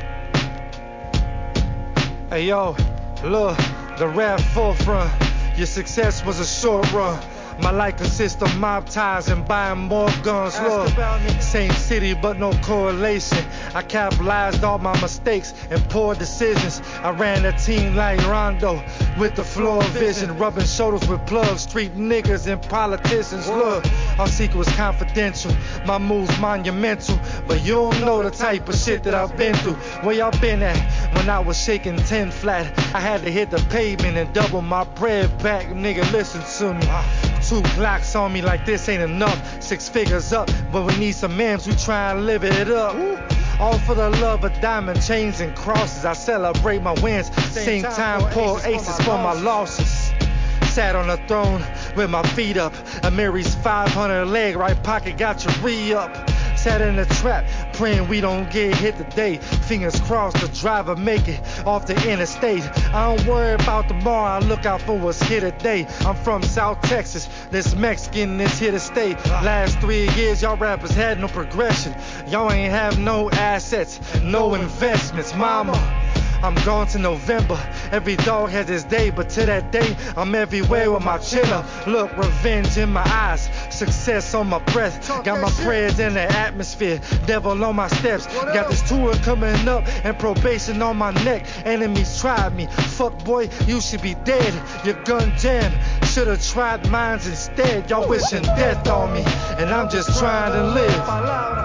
Hey yo, look, the rap forefront. Your success was a short run. My life consists of mob ties and buying more guns. Look, same city but no correlation. I capitalized all my mistakes and poor decisions. I ran a team like Rondo with the floor vision, rubbing shoulders with plugs, street niggas and politicians. Look, our secret was confidential, my moves monumental, but you don't know the type of shit that I've been through. Where y'all been at? When I was shaking 10 flat, I had to hit the pavement and double my bread back. Nigga, listen to me. 2 Glocks on me like this ain't enough. 6 figures up, but we need some M's, we try and live it up. All for the love of diamond chains and crosses. I celebrate my wins, same time pour aces for my losses. Sat on the throne with my feet up. Amiri's 500 leg, right pocket got your re-up. Sat in the trap, praying we don't get hit today. Fingers crossed the driver make it off the interstate. I don't worry about tomorrow, I look out for what's here today. I'm from South Texas, this Mexican is here to stay. Last 3 years, y'all rappers had no progression. Y'all ain't have no assets, no investments, mama. I'm gone to November. Every dog has his day, but to that day, I'm everywhere with my chin up. Look, revenge in my eyes, success on my breath. Got my prayers in the atmosphere, devil on my steps. Got this tour coming up and probation on my neck. Enemies tried me, fuck boy, you should be dead. Your gun jammed, should've tried mines instead. Y'all wishing death on me, and I'm just trying to live.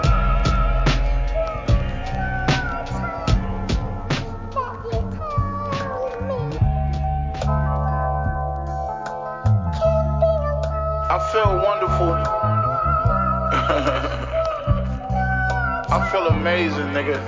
I feel wonderful. I feel amazing, nigga.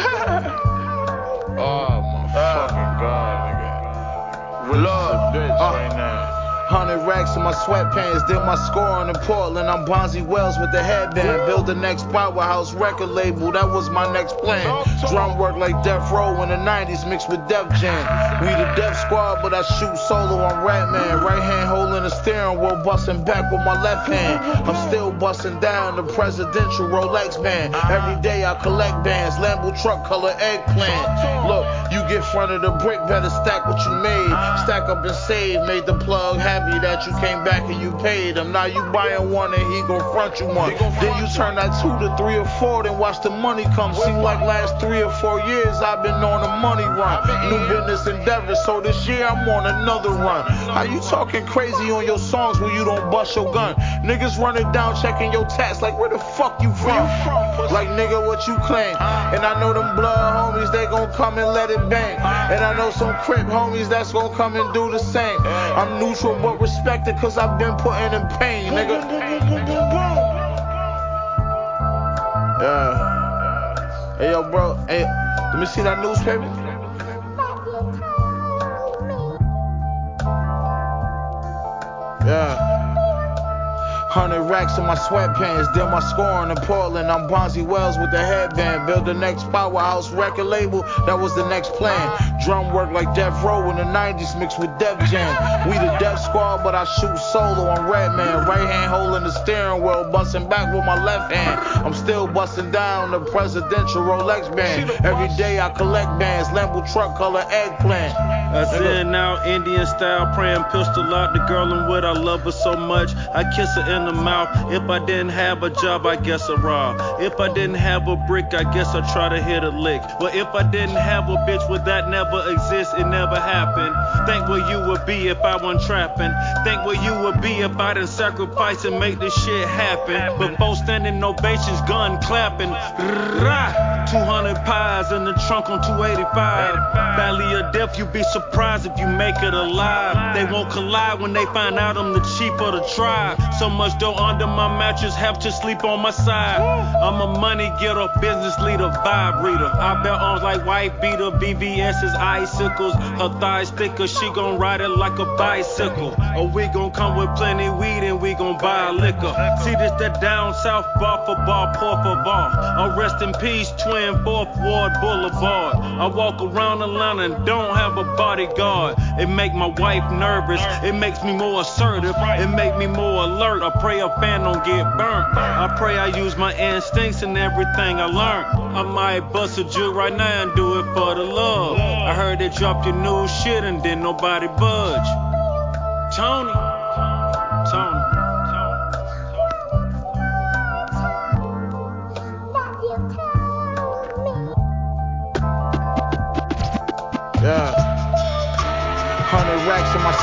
Oh my fucking god, nigga. Rich Love, the bitch right now. 100 racks in my sweatpants, did my scoring in Portland. I'm Bonzi Wells with the headband. Build the next powerhouse record label, that was my next plan. Drum work like Death Row in the 90s mixed with Def Jam. We the Def Squad, but I shoot solo on Ratman. Right hand holding the steering wheel, busting back with my left hand. I'm still busting down the presidential Rolex band. Every day I collect bands, Lambo truck color eggplant. Look, you get front of the brick, better stack what you made. Stack up and save, made the plug happy that you came back and you paid him. Now you buying one and he gon' front you one. Then you turn that 2 to 3 or 4, then watch the money come. Seem like last 3 or 4 years I've been on a money run. New business endeavors, so this year I'm on another run. How you talking crazy on your songs when you don't bust your gun? Niggas running down checking your tats like where the fuck you from? Like nigga what you claim? And I know them blood homies, they gon' come and let it bang. And I know some Crip homies that's gon' come and do the same. I'm neutral but respected cause I've been putting in pain, nigga. Yeah. Hey yo bro, hey, let me see that newspaper. Yeah. 100 racks in my sweatpants, did my scoring in Portland. I'm Bonzi Wells with the headband. Build the next powerhouse record label, that was the next plan. Drum work like Death Row in the 90s mixed with Def Jam. We the Def Squad, but I shoot solo on Redman. Right hand holding the steering wheel, busting back with my left hand. I'm still busting down the presidential Rolex band. Every day I collect bands, Lambo truck color eggplant. I zen out Indian style, praying pistol out. The girl I'm with, I love her so much, I kiss her in the mouth. If I didn't have a job, I guess I rob. If I didn't have a brick, I guess I try to hit a lick. But if I didn't have a bitch, would that never exist? It never happened. Think where you would be if I wasn't trapping. Think where you would be if I didn't sacrifice and make this shit happen. Before standing ovations, gun clapping. 200 pies in the trunk on 285. Valley of death, you be surprised if you make it alive. They won't collide when they find out I'm the chief of the tribe. So much dough under my mattress, have to sleep on my side. I'm a money getter, business leader, vibe reader. I bear arms like white beater, VVS's icicles. Her thighs thicker, she gon' ride it like a bicycle. Or we gon' come with plenty weed and we gon' buy liquor. See this that down south bar for bar, pour for bar. I rest in peace, twin 4th Ward Boulevard. I walk around Atlanta and don't have a bodyguard. It make my wife nervous, it makes me more assertive, it make me more alert. I pray a fan don't get burnt. I pray I use my instincts in everything I learned. I might bust a jig right now and do it for the love. I heard they dropped your new shit and didn't nobody budge. Tony.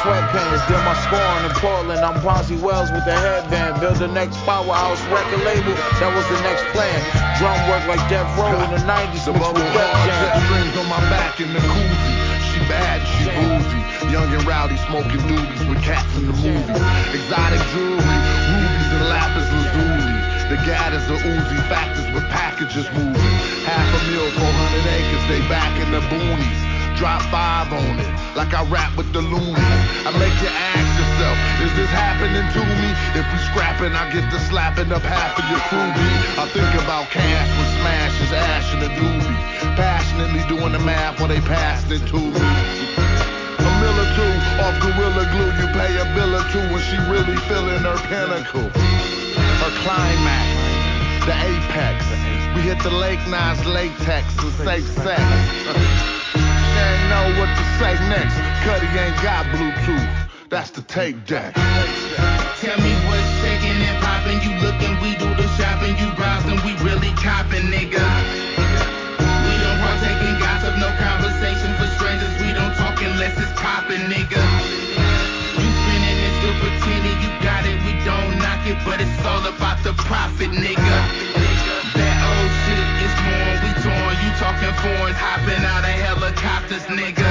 sweatpants, did my scoring in Portland. I'm Bonzi Wells with the headband. Build the next powerhouse record label, that was the next plan. Drum work like Death Row in the 90s, mixed with Def Jam. Strings on my back in the koozie. She bad, she boozy. Young and rowdy, smoking doobies with cats in the movie. Exotic jewelry, rubies and lapis lazuli. The gat is a Uzi, factors with packages moving. $500,000, 400 acres, they back in the boonies. Drop 5 on it, like I rap with the loonies. I make you ask yourself, is this happening to me? If we scrapping, I get to slapping up half of your crew beat. I think about cash when smash is ash in a doobie. Passionately doing the math while they passing it to me. A mill or two off Gorilla Glue, you pay a bill or two when she really feeling her pinnacle. Her climax, the apex. We hit the Lake Nas latex and safe sex. She ain't know what to say next. Cuddy ain't got Bluetooth. That's the tape deck. Tell me what's shaking and popping. You looking, we do the shopping. You browsing, we really copping, nigga. We don't partake in gossip, no conversation for strangers. We don't talk unless it's popping, nigga. You spinning and still pretending you got it. We don't knock it, but it's all about the profit, nigga. That old shit is torn, we torn. You talking foreign, hopping out of helicopters, nigga.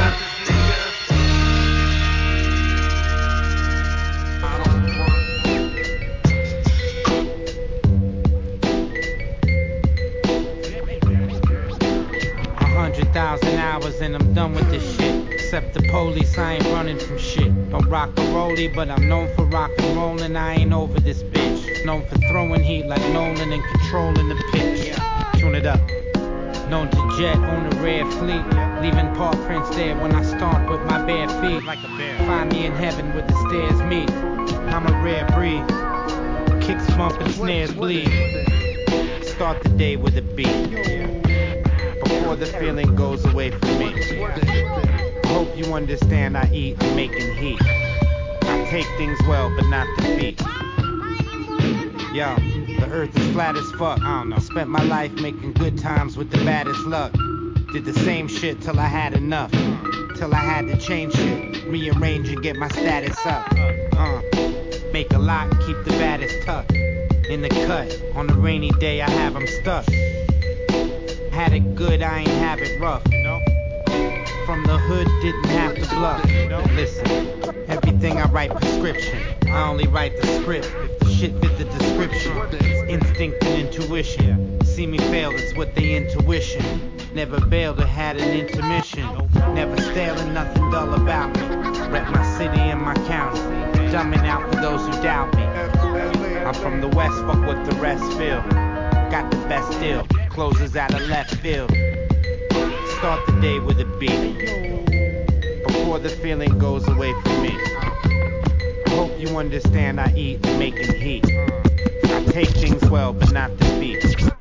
100,000 hours and I'm done with this shit. Except the police, I ain't running from shit. Don't rock a rollie, but I'm known for rock and rollin'. I ain't over this bitch. Known for throwing heat like Nolan and controlling the pitch. Tune it up. Known to jet on a rare fleet, leaving paw prints there when I stomp with my bare feet. Like a bear. Find me in heaven where the stairs meet. I'm a rare breed. Kicks bump and snares bleed. Start the day with a beat. Before the feeling goes away from me. I hope you understand I eat and making heat. I take things well, but not defeat. Yo, the earth is flat as fuck. I don't know. Spent my life making good times with the baddest luck. Did the same shit till I had enough. Till I had to change shit. Rearrange and get my status up. Make a lot, keep the baddest tucked. In the cut, on a rainy day I have them stuck. Had it good, I ain't have it rough. From the hood, didn't have to bluff. Listen, everything I write prescription. I only write the script if the shit fit the description. It's instinct and intuition. See me fail, it's what they intuition. Never bailed or had an intermission. Never stale and nothing dull about me. Rep my city and my county. Dumbing out for those who doubt me. I'm from the west, fuck what the rest feel. Got the best deal, closes out of left field. Start the day with a beat. Before the feeling goes away from me. I hope you understand I eat and making heat. I take things well, but not defeat.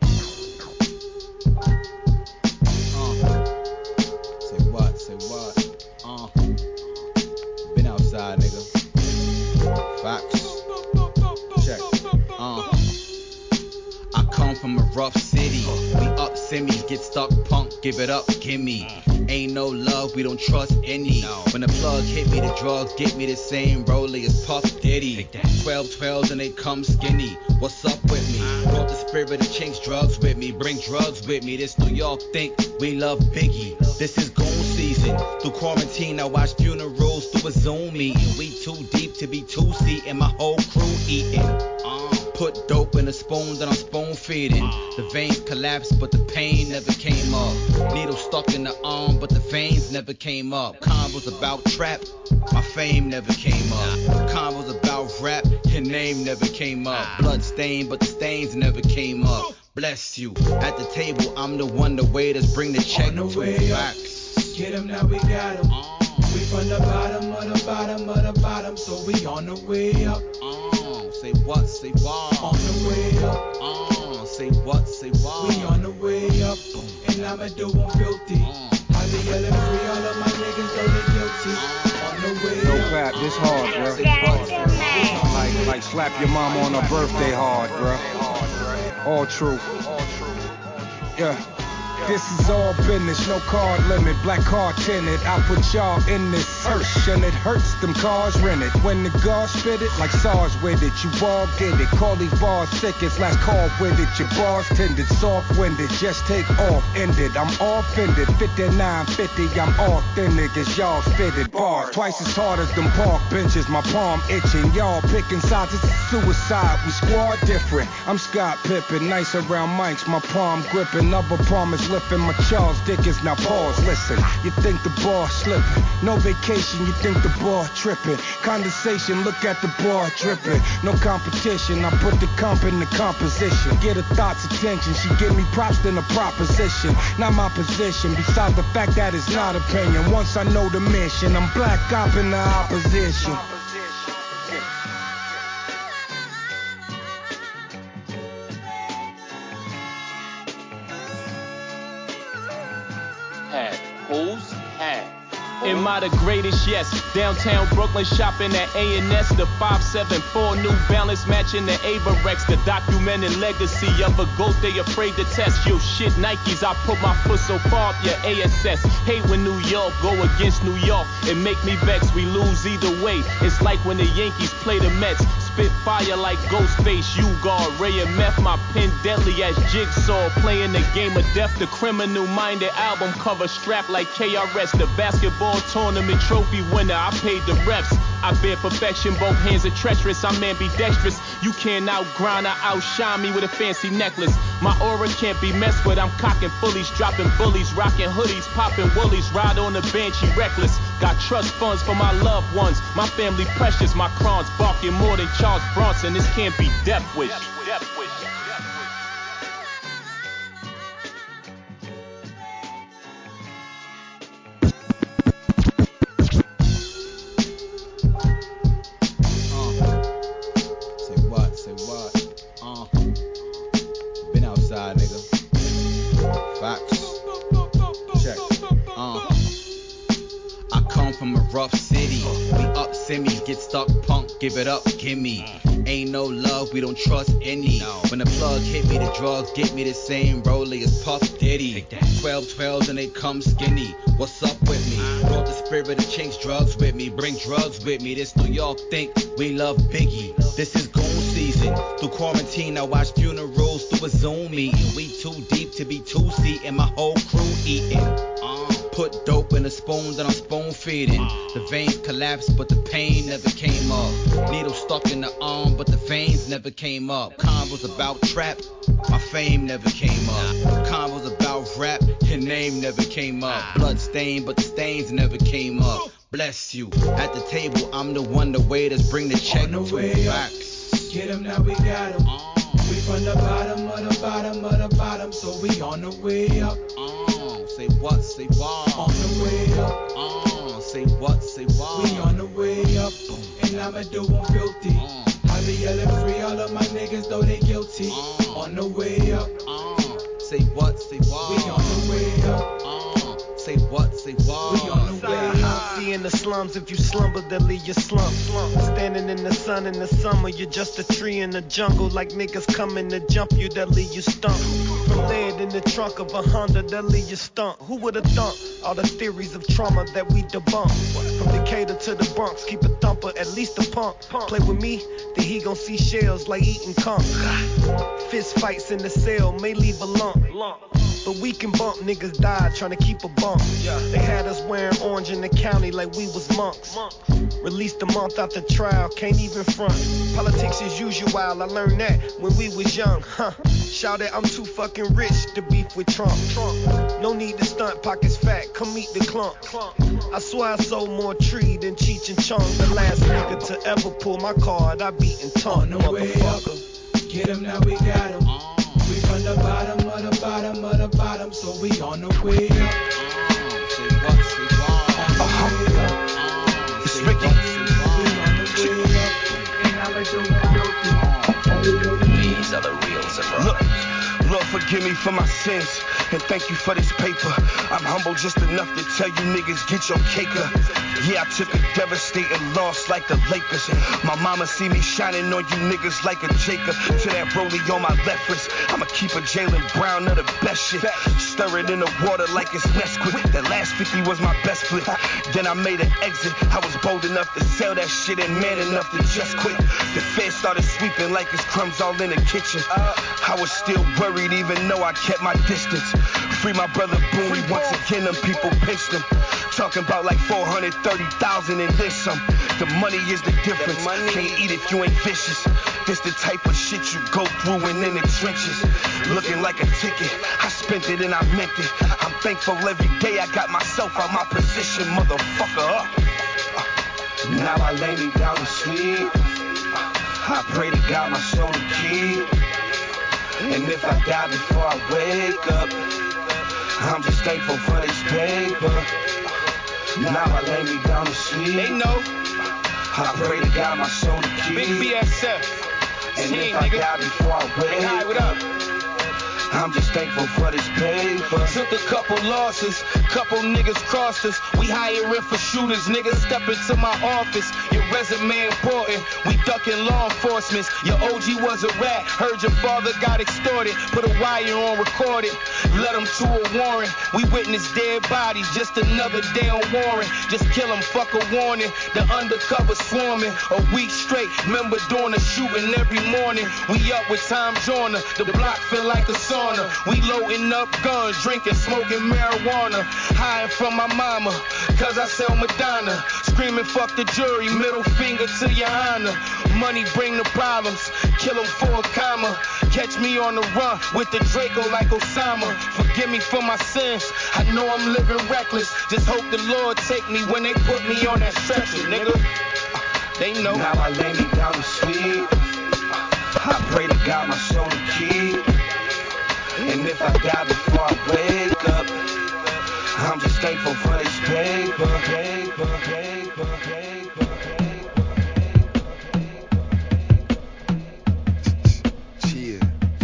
Say what? Been outside, nigga. Facts. Check. I come from a rough city. We up semis, get stuck, punk, give it up, gimme. Ain't no love, we don't trust any. When the plug hit me, the drugs get me the same rollie as Puff Diddy. 12-12s and they come skinny. What's up with me? Brought the spirit of Chinks drugs with me. Bring drugs with me. This New York think we love Biggie. This is goon season. Through quarantine, I watch funerals through a Zoom meeting. We too deep to be two-seat and my whole crew eating. Put dope in a spoon, then I'm spoon feeding. The veins collapsed, but the pain never came up. Needle stuck in the arm, but the veins never came up. Convos about trap, my fame never came up. Convos about rap, your name never came up. Blood stained, but the stains never came up. Bless you. At the table, I'm the one the waiters bring the check on the to. Way Facts. Up. Get 'em, now we got 'em. We from the bottom of the bottom of the bottom, so we on the way up. Say what, say what? On the way up. Say what, say what? We on the way up, and I'ma do 'em filthy. I be yelling free, all of my niggas know they guilty. On the way no up. clap, this hard, bro. Like slap your mama on her birthday hard, bro. All true. Yeah. This is all business, no card limit, black card tinted. I put y'all in this hearse, and it hurts them cars rented. When the guards spit it, like SARS with it, you all get it. Call these bars sick, it's last call with it. Your bars tended, soft-winded, just take off, ended. I'm offended, 5950, I'm authentic as y'all fitted. Bars twice as hard as them park benches, my palm itching. Y'all picking sides, it's suicide, we squad different. I'm Scott Pippen, nice around mics, my palm gripping. Upper palm is lifting, my Charles Dickens. Now pause, listen, you think the bar slipping. No vacation, you think the bar tripping. Condensation, look at the bar dripping. No competition, I put the comp in the composition. Get her thoughts attention, she give me props then a proposition. Not my position, besides the fact that it's not opinion. Once I know the mission, I'm black op in the opposition. Who's hat? Am I the greatest? Yes. Downtown Brooklyn shopping at A&S. The 574 New Balance matching the Avirex. The documented legacy of a GOAT they afraid to test. Yo, shit, Nikes, I put my foot so far up your ASS. Hate when New York go against New York. It make me vex, we lose either way. It's like when the Yankees play the Mets. Spit fire like Ghostface, U-Guard, Ray and Meth, my pen deadly as Jigsaw, playing the game of death. The criminal-minded album cover strapped like KRS, the basketball tournament trophy winner, I paid the refs. I bear perfection, both hands are treacherous, I'm ambidextrous. You can't outgrind or outshine me with a fancy necklace. My aura can't be messed with, I'm cocking fullies, dropping bullies, rocking hoodies, popping woolies, ride on the Banshee reckless. Got trust funds for my loved ones, my family precious, my crowns barking more than Charles Bronson. This can't be Death Wish. Death Wish. Say what? Been outside, nigga. Facts. Check. I come from a rough city. We up semis, get stuck, punk, give it up, gimme. Ain't no love, we don't trust any. When the plug hit me, the drugs get me the same rollie as Puff Diddy. 12-12s and they come skinny. What's up with me? Brought the spirit of Chinks, drugs with me. Bring drugs with me. This New York think we love Biggie. This is goon season. Through quarantine, I watch funerals through a Zoom meeting. We too deep to be two-seat and my whole crew eating. Put dope in a spoon, then I'm spoon feeding. The veins collapsed, but the pain never came up. Needle stuck in the arm, but the veins never came up. Convos about trap, my fame never came up. Convos about rap, your name never came up. Blood stained, but the stains never came up. Bless you. At the table, I'm the one the waiters bring the check on the to. Way Facts. Up. Get 'em, now we got 'em. We from the bottom of the bottom of the bottom, so we on the way up. Say what, say what? On the way up. Say what, say what? We on the way up, and I'ma do 'em filthy. I be yelling free all of my niggas, though they guilty. On the way up. Say what, say what? We on the way up. Say what, say what? We on the way up. See in the slums, if you slumber, they'll leave you slump. Standing in the sun in the summer, you're just a tree in the jungle. Like niggas coming to jump you, they'll leave you stumped. From lead in the trunk of a Honda, they'll leave you stumped. Who would've thunk all the theories of trauma that we debunk? From Decatur to the Bronx, keep a thumper, at least a pump. Play with me, then he gon' see shells like eating conch. Fist fights in the cell may leave a lump. But we can bump, niggas died trying to keep a bump. They had us wearing orange in the county like we was monks. Released a month after trial, can't even front. Politics as usual, I learned that when we was young. Shout it, I'm too fucking rich to beef with Trump. No need to stunt, pockets fat, come meet the clump. I swear I sold more tree than Cheech and Chong. The last nigga to ever pull my card, I beat and tongue, motherfucker. Get 'em, now we got 'em. We from the bottom of the bottom of the bottom, so we on the way up. Say what, say what? On the way up. It's Ricky. We on the way up, and I'ma do 'em filthy. These are the reals of Lord, forgive me for my sins, and thank you for this paper. I'm humble just enough to tell you niggas get your cake up. Yeah, I took a devastating loss like the Lakers. My mama see me shining on you niggas like a Jacob. To that rollie on my left wrist, I'ma keep a Jalen Brown of the best shit. Stir it in the water like it's Nesquik. That last 50 was my best flip. Then I made an exit. I was bold enough to sell that shit and man enough to just quit. The feds started sweeping like it's crumbs all in the kitchen. I was still worried even though I kept my distance. Free my brother Booney, once again them people pinched him. Talking about like 430,000 and then some. The money is the difference. Can't eat if you ain't vicious. This the type of shit you go through and in the trenches. Looking like a ticket, I spent it and I meant it. I'm thankful every day I got myself out my position, motherfucker up. Now I lay me down to sleep. I pray to God my soul to keep. And if I die before I wake up, I'm just thankful for this paper. Now I lay me down to sleep. They know. I pray to God my soul to keep. Big BSF. And if I die before I wake up, what up? I'm just thankful for this paper. Took a couple losses, couple niggas crossed us. We hiring for shooters, niggas step into my office. Your resume important, we ducking law enforcement. Your OG was a rat, heard your father got extorted. Put a wire on, record it, led him to a warrant. We witnessed dead bodies, just another day on warrant. Just kill him, fuck a warning. The undercover swarming, a week straight. Remember doing a shooting every morning. We up with Tom Joyner, the block feel like a sauna. We loading up guns, drinking, smoking marijuana. Hiding from my mama, cause I sell Madonna. Screaming fuck the jury, middle finger to your honor. Money bring the problems, kill them for a comma. Catch me on the run with the Draco like Osama. Forgive me for my sins, I know I'm living reckless. Just hope the Lord take me when they put me on that stretcher, nigga. They know. Now I lay me down to sleep. I pray to God my soul to keep. And if I die before I wake up, I'm just thankful for this paper. Chill,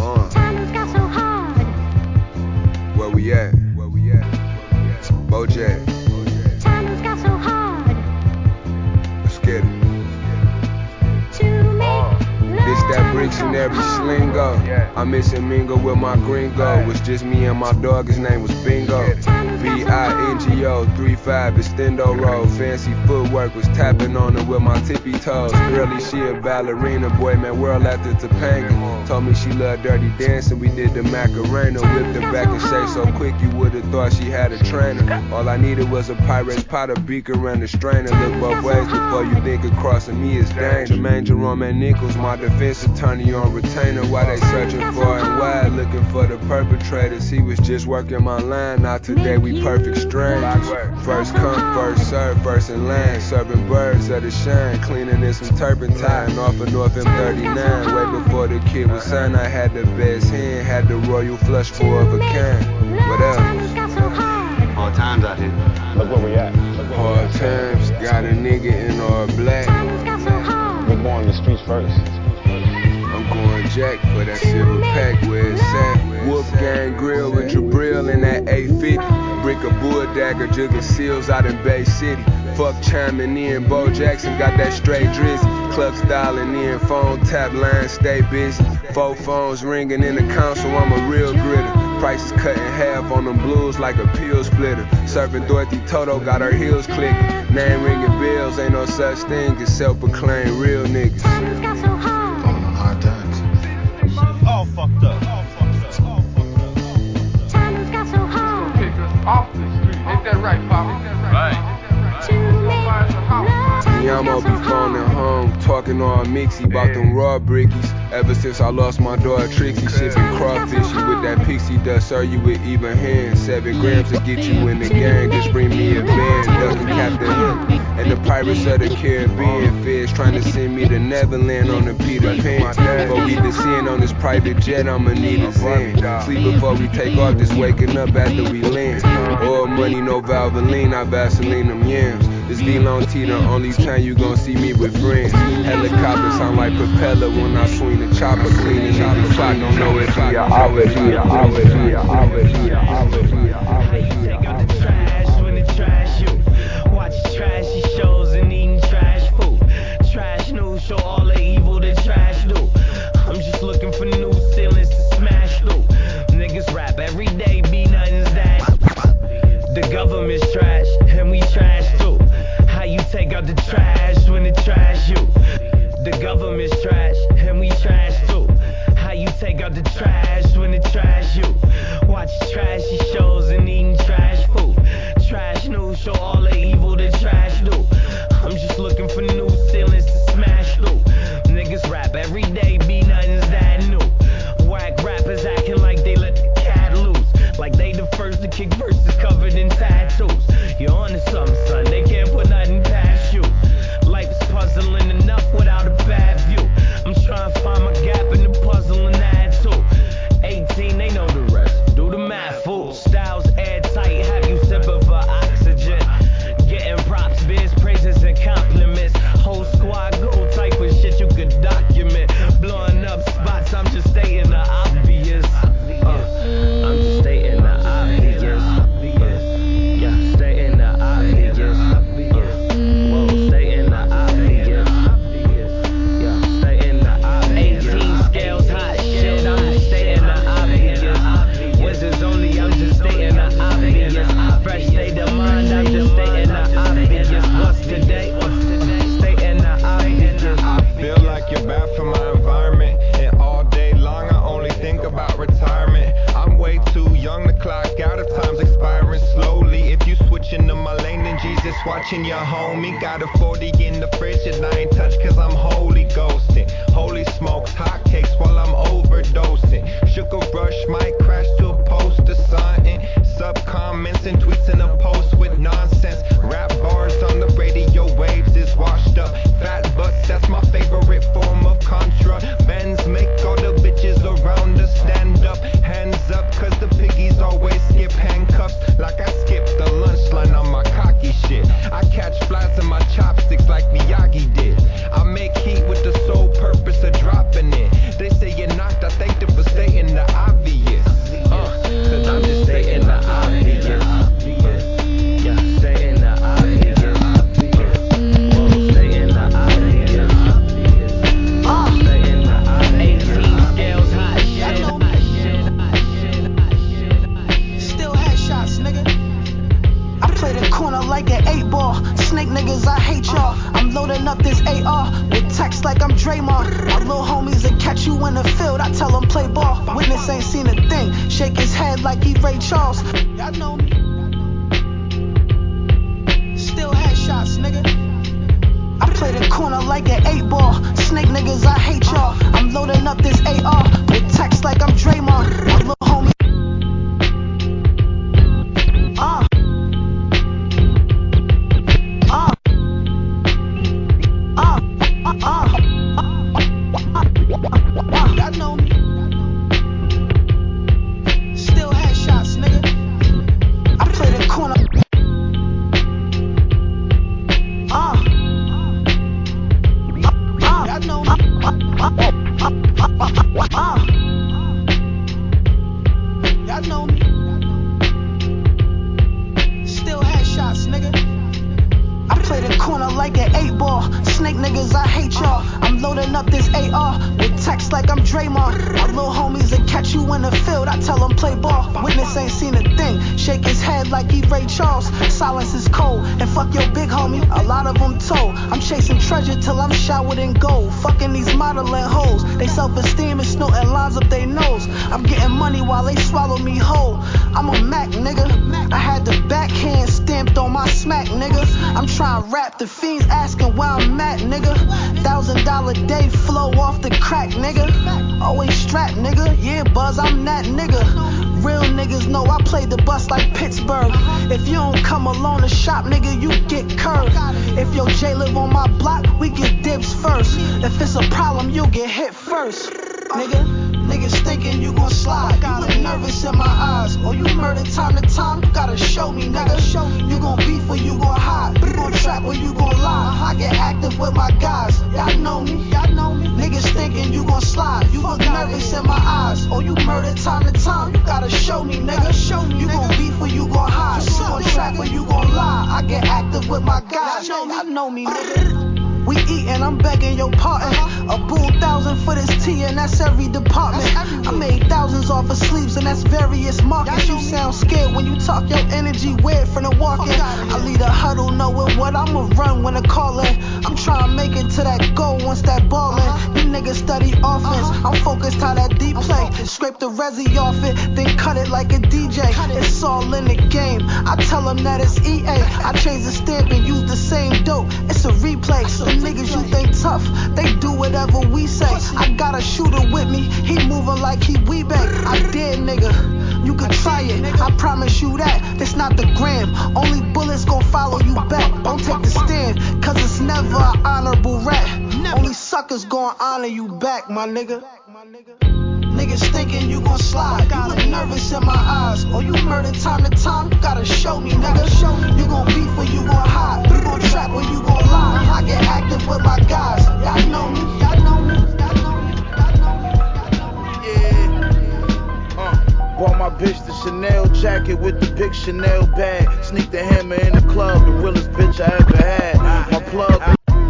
Where we at? Bojack. Let's get it. This that bricks in every slingo. I'm missing Mingo with my gringo. Was just me and my dog, his name was Bingo. B-I-N-G-O, 3-5 extendo roll. Fancy footwork, was tapping on her with my tippy toes. Girlie, she a ballerina, boy, man, world after Topanga. Told me she loved dirty dancing, we did the Macarena. Whipped her back and shaved so quick you would've thought she had a trainer. All I needed was a Pirate's pot, a beaker, and a strainer. Look both ways before you think of crossing me is danger. Jermaine Jerome and Nichols, my defense attorney on retainer. Why they searching far and wide, looking for the perpetrators. He was just working my line, not today, we perfect strangers. First come, first serve, first in line. Serving birds of the shine, cleaning in some turpentine. Off of North M39, way before the kid was signed. I had the best hand, had the royal flush, four of a kind. What else? Hard times out here. Look where we at. Hard times, got a nigga in all black. We're born in the streets first. I'm going Jack for that silver pack where it's at. Wolf Gang Grill with Jabril in that 850. Brick a bull dagger, jug of seals out in Bay City. Fuck chiming in, Bo Jackson got that straight drizzy. Clucks dialing in, phone tap, line stay busy. 4 phones ringing in the council, I'm a real gritter. Prices cut in half on them blues like a pill splitter. Serving Dorothy Toto, got her heels clicking. Name ringing bells, ain't no such thing as self-proclaimed real niggas. Falling on hard times. All fucked up. Kick us off the street. Ain't that right, Papa? Right. I'ma be phoning home, talking all mixy, bout them raw brickies. Ever since I lost my dog Trixie, shipping crawfishy with that pixie dust, serve you with even hands. 7 grams to get you in the gang, just bring me a band, ducking Captain Hook. And the Pirates of the Caribbean, feds trying to send me to Neverland on the Peter Pan. But we descend on this private jet, I'ma need a Zen. Sleep before we take off, just waking up after we land. Oil money, no Valvoline, I Vaseline them yams. This V-Long T, the only time you gon' see me with friends. Helicopter sound like propeller when I swing the chopper. Cleaning niggas clock, don't know if he a outlet. How you take out the trash when the trash you? Watch trashy the trash when it trash you. Watching trashy shows and eating trash food. Trash news show all the evil that trash do. I'm just looking for new ceilings to smash through. Niggas rap every day, be nothing's that new. Whack rappers acting like they let the cat loose. Like they the first to kick verses covered in tattoos. You're on to something, son, they can't put nothing past you. Life's puzzling enough without a bad view. I'm trying to find my gap in the puzzle and add to. 18, they know the rest. Do the math, fool. Styles airtight, have you sipping for oxygen. Getting props, biz, praises, and compliments. Whole squad go type of shit you could document. Blowing up spots, I'm just stating the obvious. I'm just stating the obvious. Yeah, stating the obvious. Whoa, stating the obvious. Yeah, stating the obvious. 18 scales, hot shit, I'm just stating the obvious. Wizards only, I'm just stating the obvious. Fresh state of mind, I'm just stating the obvious. What's today? Stating the obvious. I feel like you're bad for my environment. And all day long I only think about retirement. I'm way too young to clock out of time's expiring slowly. If you switch into my lane, then Jesus watching your homie. Got a 40 in the fridge and I ain't touched cause I'm holy ghosting. Holy smokes, hotcakes while I'm overdosing. Sugar rush might crash to a post or something. Sub comments and tweets in a post with nonsense. Rap bars on the radio waves is washed up. Fat butts, that's my favorite form of contra. Benz make all the bitches around us stand up. Hands up cause the piggies always skip handcuffs. Like I skipped the lunch line on my cocky shit. I catch flies in my chopsticks like Miyagi did. I make heat with the sole purpose of dropping it. They say you're knocked, I thank them for stating the obvious. Cause I'm just stating the obvious. Yeah, stating the obvious. Whoa, stating the obvious. Stating the obvious. 18 scales, hot shit. Still headshots, nigga. I play the corner like an 8-ball. Snake niggas, I hate y'all. I'm loading up this AR with text like I'm Draymond. My little homies that catch you in the field, I tell them play ball. Witness ain't seen a thing, shake his head like he Ray Charles. Y'all know me. Still headshots, nigga. I play the corner like an 8-ball. Snake niggas, I hate y'all. I'm loading up this AR with text like I'm Draymond. My little homie. Y'all know me. Still headshots, nigga. I play the corner. Y'all know me. Y'all know me. Still headshots, nigga. I play the corner like an 8-ball. Snake niggas, I hate y'all. I'm loading up this AR with text like I'm Draymond. My little homies that catch you in the field, I tell them play ball. Witness ain't seen a thing, shake his head like he Ray Charles. Silence is cold, and fuck your big homie, a lot of them told. I'm chasing treasure till I'm showered in gold. Fucking these modeling hoes, they self-esteem is snorting lines up they nose. I'm getting money while they swallow me whole. I'm a Mac, nigga. I had the backhand stamped on my smack, nigga. I'm trying to rap, the fiends asking where I'm at, nigga. $1,000 day flow off the crack, nigga. Always strapped, nigga. Yeah, Buzz, I'm that nigga. Real niggas know I play the bus like Pittsburgh. If you don't come along to shop, nigga, you get curved. If your J live on my block, we get dibs first. If it's a problem, you get hit first, nigga. Niggas thinking you gon' slide. You look nervous in my eyes. Or you murder time to time. You gotta show me, nigga. You gon' beef or you gon' hide. You gon' trap or you gon' lie. I get active with my guys. Y'all know me. Niggas thinking you gon' slide. You look nervous in my eyes. Or you murder time to time. You gotta show me, nigga. You gon' beef or you gon' hide. You gon' trap or you gon' lie. I get active with my guys. Y'all know me, nigga. We eatin', I'm begging your pardon. A bull 1,000 for this tea, and that's every department. I made thousands off of sleeves, and that's various markets. You sound scared when you talk, your energy weird from the walking. I lead a huddle, knowing what I'ma run when I call in. I'm trying to make it to that goal once that ball in. You niggas study offense, I'm focused how that deep play. resi off it, then cut it like a DJ. It's all in the game. I tell them that it's EA. I change the stamp and use the same dope. It's a replay. The niggas you think tough, they do whatever we say. I got a shooter with me, he moving like he Weebay. I dare nigga, you can try it. I promise you that. It's not the gram. Only bullets gon' follow you back. Don't take the stand, cause it's never an honorable rap. Only suckers gon' honor you back, my nigga. Niggas thinking you gon' slide. You look nervous in my eyes. Oh, you murder time to time. You gotta show me, nigga. You gon' beef or you gon' hide. You gon' trap or you gon' lie. I get active with my guys. Y'all know me. Y'all know me. Y'all know me. Y'all know me. Bought my bitch the Chanel jacket with the big Chanel bag. Sneak the hammer in the club, the realest bitch I ever had. My plug.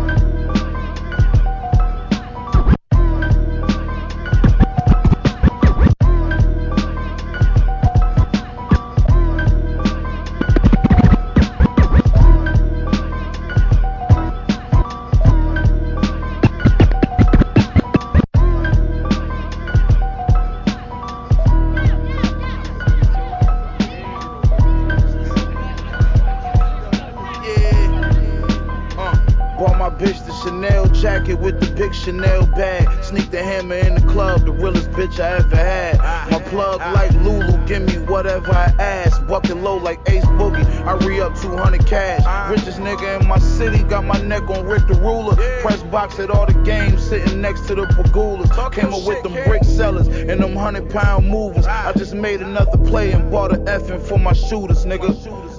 Chanel jacket with the big Chanel bag. Sneak the hammer in the club, the realest bitch I ever had. My plug like Lulu, give me whatever I ask. Bucket low like Ace Boogie, I re-up 200 cash. Richest nigga in my city, got my neck on Rick the Ruler. Press box at all the games, sitting next to the Pagulas. Came up with them brick sellers and them 100-pound movers. I just made another play and bought an effing for my shooters, nigga.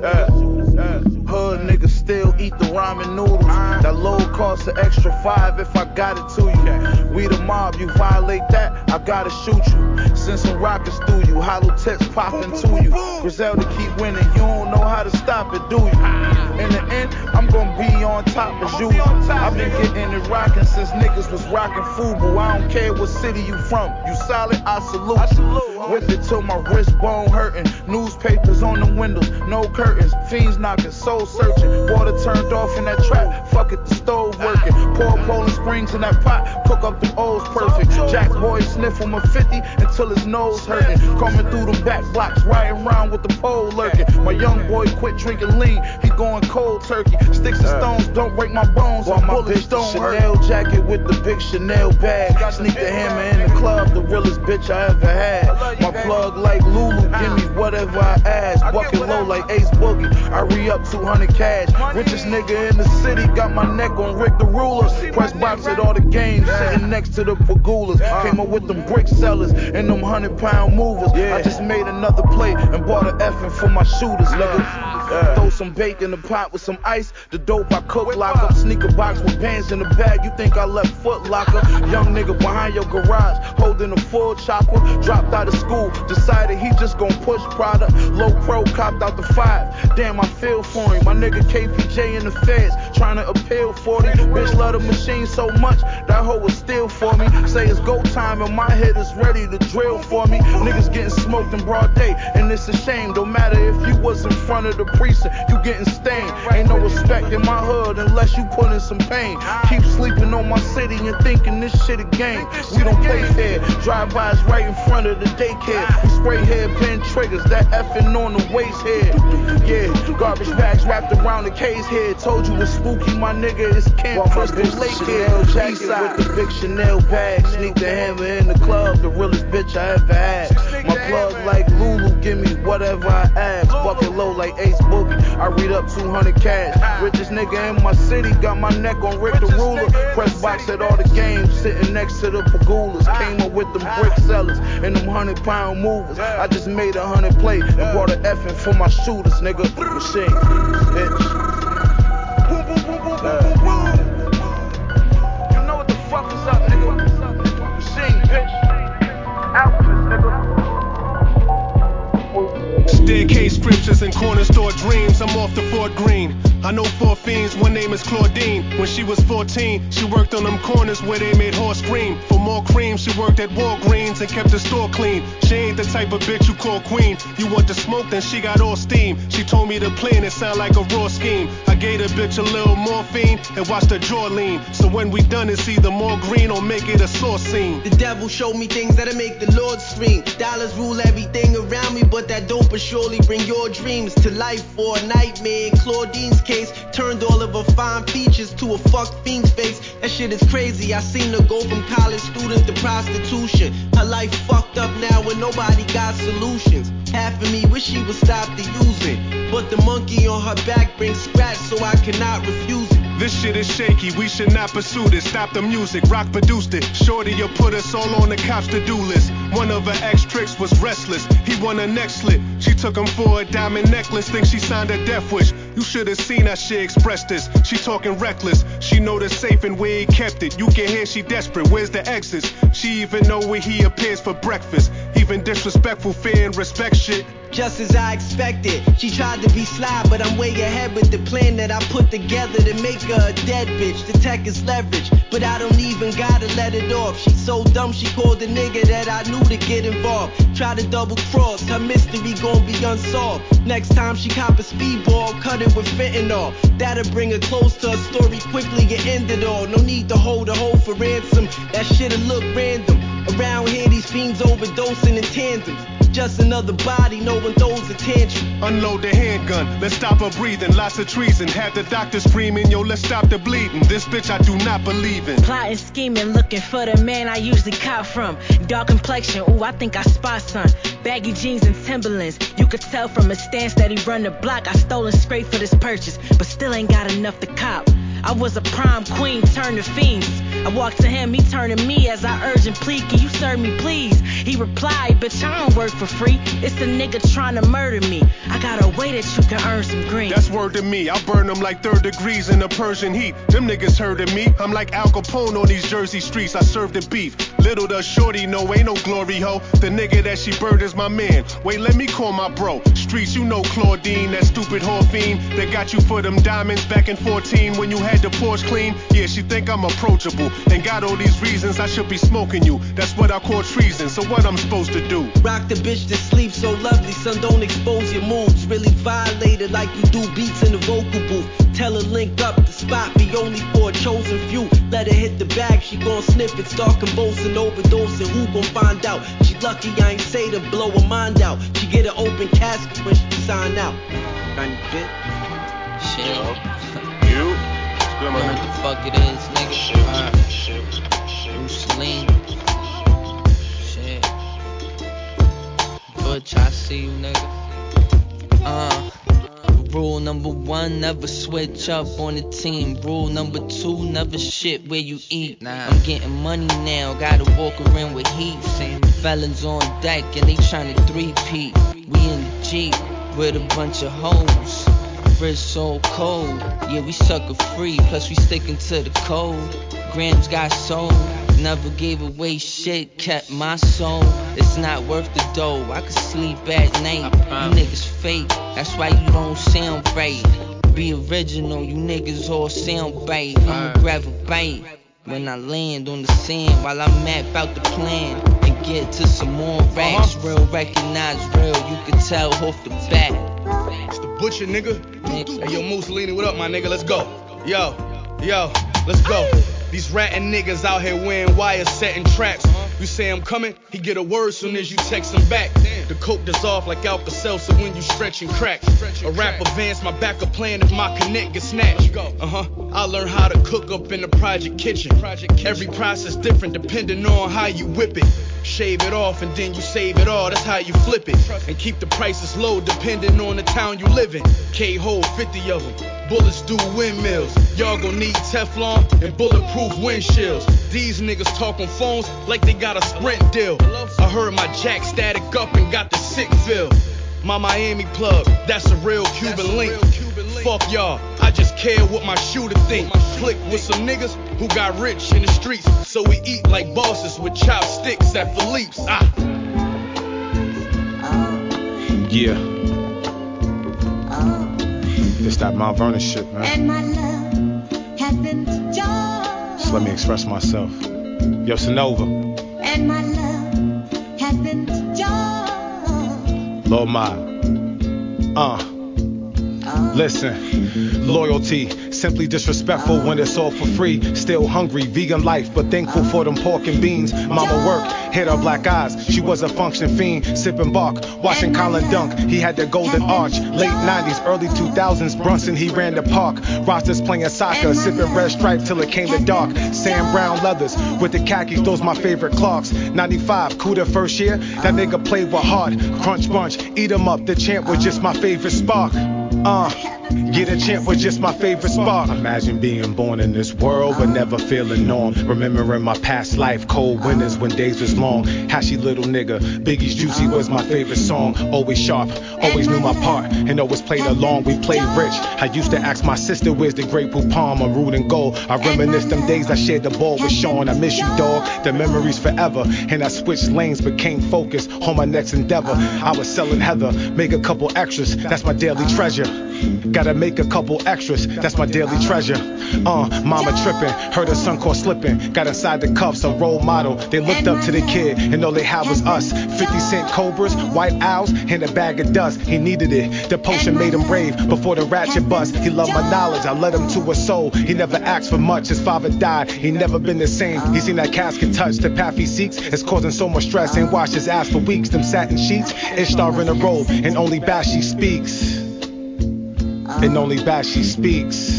Hood niggas still eat the ramen noodles. That load costs an extra $5 if I got it to you. We the mob, you violate that, I gotta shoot you. Send some rockets through you, hollow tips popping to you. Griselda keep winning, you don't know how to stop it, do you? In the end, I'm gonna be on top as usual. I've been getting it rockin' since niggas was rockin' FUBU. I don't care what city you from, you solid, I salute you. Whip it till my wrist bone hurtin'. Newspapers on the windows, no curtains. Fiends knocking, soul searching. Water turned off in that trap, fuck it, the stove working. Pour Poland Springs in that pot, cook up them O's perfect. Jack boy sniff on my 50 until his nose hurting. Coming through them back blocks, riding around with the pole lurking. My young boy quit drinking lean, he going cold turkey. Sticks and stones don't break my bones, and bullets don't hurt. Chanel jacket with the big Chanel bag. Sneak the hammer in the club, the realest bitch I ever had. My plug like Lulu, give me whatever I ask. Bucket low like Ace Boogie, I re-up 200 cash. Richest nigga in the city, got my neck on Rick the Ruler. Press box at all the games, sitting next to the Pagulas. Came up with them brick sellers and them 100-pound movers. I just made another play and bought an effing for my shooters, nigga. Throw some bacon in the pot with some ice. The dope I cook, lock up. Sneaker box with bands in the bag. You think I left Foot Locker? Young nigga behind your garage, holding a full chopper. Dropped out of school, decided he just gon' push product. Low pro, copped out the 5. Damn, I feel for him. My nigga KPJ in the feds, trying to appeal 40. Bitch love the machine so much, that hoe was still for me. Say it's go time and my head is ready to drill for me. Niggas getting smoked in broad day, and it's a shame. Don't matter if you was in front of the precinct, you getting stained. Ain't no respect in my hood unless you put in some pain. Keep sleeping on my city and thinking this shit a game. We don't play fair, drive-bys right in front of the daycare. We spray hairpin triggers, that effing on the waist head. Yeah, garbage bags wrapped around the K's head. Told you it's spooky, my nigga, it's Camp Crystal Lake Chanel jacket with the big Chanel bag. Sneak the hammer in the club, the realest bitch I ever had. My plug like Lulu, give me whatever I ask. Bucket low like Ace Boogie, I read up 200 cash. Richest nigga in my city, got my neck on Rick the Ruler. Press box at all the games, sitting next to the Pagulas. Came up with them brick sellers and them 100-pound movers. I just made 100 play and bought an effing for my shooters, nigga. Machine, bitch. You know what the fuck is up, nigga. Machine, bitch. Alchemist, nigga. Staircase scriptures and corner store dreams. I'm off to Fort Greene. I know 4 fiends, one name is Claudine. When she was 14, she worked on them corners where they made horse scream. For more cream. She worked at Walgreens and kept the store clean. She ain't the type of bitch you call queen. You want to smoke, then she got all steam. She told me the plan, it sound like a raw scheme. I gave the bitch a little morphine and watched her jaw lean. So when we done, it's either more green or make it a sauce scene. The devil showed me things that'll make the Lord scream. Dollars rule everything around me, but that dope will surely bring your dreams to life for a nightmare. In Claudine's case, turned all of her fine features to a fuck fiend's face. That shit is crazy. I seen her go from college student to prostitution. Her life fucked up now when nobody got solutions. Half of me wish she would stop the using, but the monkey on her back brings scratch, so I cannot refuse it. This shit is shaky, we should not pursue this. Stop the music, Rock produced it. Shorty, you put us all on the cops to-do list. One of her ex-tricks was restless. He won a neck slit. She took him for a diamond necklace. Think she signed a death wish. You should have seen how she expressed this. She talking reckless. She know the safe and where he kept it. You can hear she desperate. Where's the exits? She even know where he appears for breakfast. Even disrespectful, fear and respect shit. Just as I expected, she tried to be sly, but I'm way ahead with the plan that I put together to make her a dead bitch. The tech is leverage, but I don't even gotta let it off. She's so dumb, she called the nigga that I knew to get involved. Try to double cross, her mystery gon' be unsolved. Next time she cop a speedball, cut it with fentanyl. That'll bring her close to her story quickly and end it all. No need to hold a hoe for ransom, that shit'll look random. Around here, these fiends overdosing in tandems. Just another body, no one throws a tantrum. Unload the handgun, let's stop her breathing. Lots of treason, have the doctor screaming, yo, let's stop the bleeding. This bitch I do not believe in. Plotting, scheming, looking for the man I usually cop from. Dark complexion, ooh, I think I spot some. Baggy jeans and Timberlands, you could tell from his stance that he run the block. I stolen straight for this purchase, but still ain't got enough to cop. I was a prime queen, turned to fiends. I walked to him, he turned to me as I urged and plead, can you serve me please? He replied, bitch, I don't work for free. It's a nigga trying to murder me. I got a way that you can earn some green. That's word to me, I'll burn them like 3rd degrees in the Persian heat. Them niggas heard of me, I'm like Al Capone on these Jersey streets. I serve the beef, little does shorty know, ain't no glory ho. The nigga that she burned is my man, wait let me call my bro. Streets, you know Claudine, that stupid whore fiend that got you for them diamonds back in 14 when you had the porch clean. Yeah, she think I'm approachable and got all these reasons I should be smoking you. That's what I call treason, so what I'm supposed to do? Rock the bitch to sleep so lovely, son, don't expose your moves. Really violated like you do beats in the vocal booth. Tell her link up, the spot be only for a chosen few. Let her hit the bag, she gon' sniff it, start convulsing, overdosing. Who gon' find out? She lucky I ain't say to blow her mind out. She get an open casket when she sign out. Shit. You? Know what the fuck it is, nigga. Bruce Lee. Shit. Butch, I see you, nigga. Rule number 1, never switch up on the team. Rule number 2, never shit where you eat. I'm getting money now, gotta walk around with heat. Felons on deck and they tryna 3-peat. We in the Jeep with a bunch of hoes. Wrist so cold, yeah we sucker free, plus we sticking to the code. Grams got sold, never gave away shit, kept my soul. It's not worth the dough, I could sleep at night. You niggas fake, that's why you don't sound right. Be original, you niggas all sound bite. I'ma grab a bite when I land on the sand, while I map out the plan and get to some more racks. Real recognize real, you can tell off the bat. It's the Butcher, nigga. Hey, yo, Mussolini, what up, my nigga? Let's go. Yo, let's go. These ratting niggas out here wearing wires, setting traps. You say I'm coming, he get a word soon as you text him back. The coke dissolve like Alka-Seltzer when you stretch and crack. A rap advance, my backup plan if my connect gets snatched. I learned how to cook up in the project kitchen. Every process different depending on how you whip it. Shave it off and then you save it all, that's how you flip it. And keep the prices low depending on the town you live in. K-hold 50 of them, bullets do windmills. Y'all gon' need Teflon and bulletproof windshields. These niggas talk on phones like they got a Sprint deal. I heard my jack static up and got the sick feel. My Miami plug, that's a real Cuban link. Fuck y'all, I just care what my shooter think. Click with some niggas who got rich in the streets, so we eat like bosses with chopsticks at Philippe's. Yeah. This that Mount Vernon shit, man. And my love has been Just let me express myself. Yo, Sonova. And my love has been Lil Ma. Listen, loyalty, simply disrespectful when it's all for free. Still hungry, vegan life, but thankful for them pork and beans. Mama worked, hid her black eyes. She was a function fiend, sipping bark, watching Colin Dunk. He had the golden arch. Late 90s, early 2000s, Brunson, he ran the park. Rosters playing soccer, sipping red stripe till it came to dark. Sam Brown leathers with the khakis, those my favorite Clarks. 95, Cuda first year, that nigga played with heart. Crunch bunch, eat 'em up, the champ was just my favorite spark. Yeah, the champ was just my favorite spark. Imagine being born in this world, but never feeling norm. Remembering my past life, cold winters when days was long. Hashy little nigga, Biggie's Juicy was my favorite song. Always sharp, always knew my part, and always played along. We played rich. I used to ask my sister, where's the Grey Poupon, maroon and gold. I reminisce them days I shared the ball with Sean. I miss you, dog. The memories forever. And I switched lanes, became focused on my next endeavor. I was selling heather, make a couple extras. That's my daily treasure. Gotta make a couple extras, that's my daily treasure. Mama tripping, heard her son caught slipping. Got inside the cuffs, a role model. They looked up to the kid, and all they had was us. 50 cent Cobras, white owls, and a bag of dust. He needed it, the potion made him brave. Before the ratchet bust, he loved my knowledge, I led him to a soul. He never asked for much, his father died, he never been the same. He seen that casket touch, the path he seeks is causing so much stress. Ain't washed his ass for weeks, them satin sheets. Ishtar in a robe, and only Bashi speaks. And only Bashi speaks.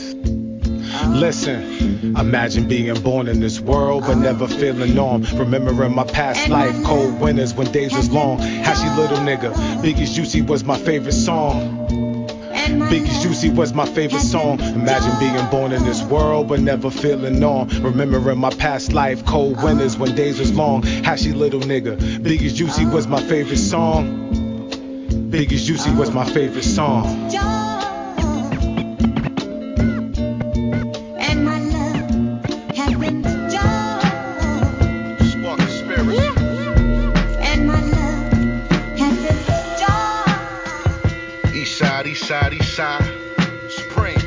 Listen, imagine being born in this world, but never feeling norm. Remembering my past life, cold winters when days was long. Hashy little nigga, Biggie's Juicy was my favorite song. Biggie's Juicy was my favorite song. Imagine being born in this world, but never feeling norm. Remembering my past life, cold winters when days was long. Hashy little nigga, Biggie's Juicy was my favorite song. Biggie's Juicy was my favorite song. Eastside, Supreme.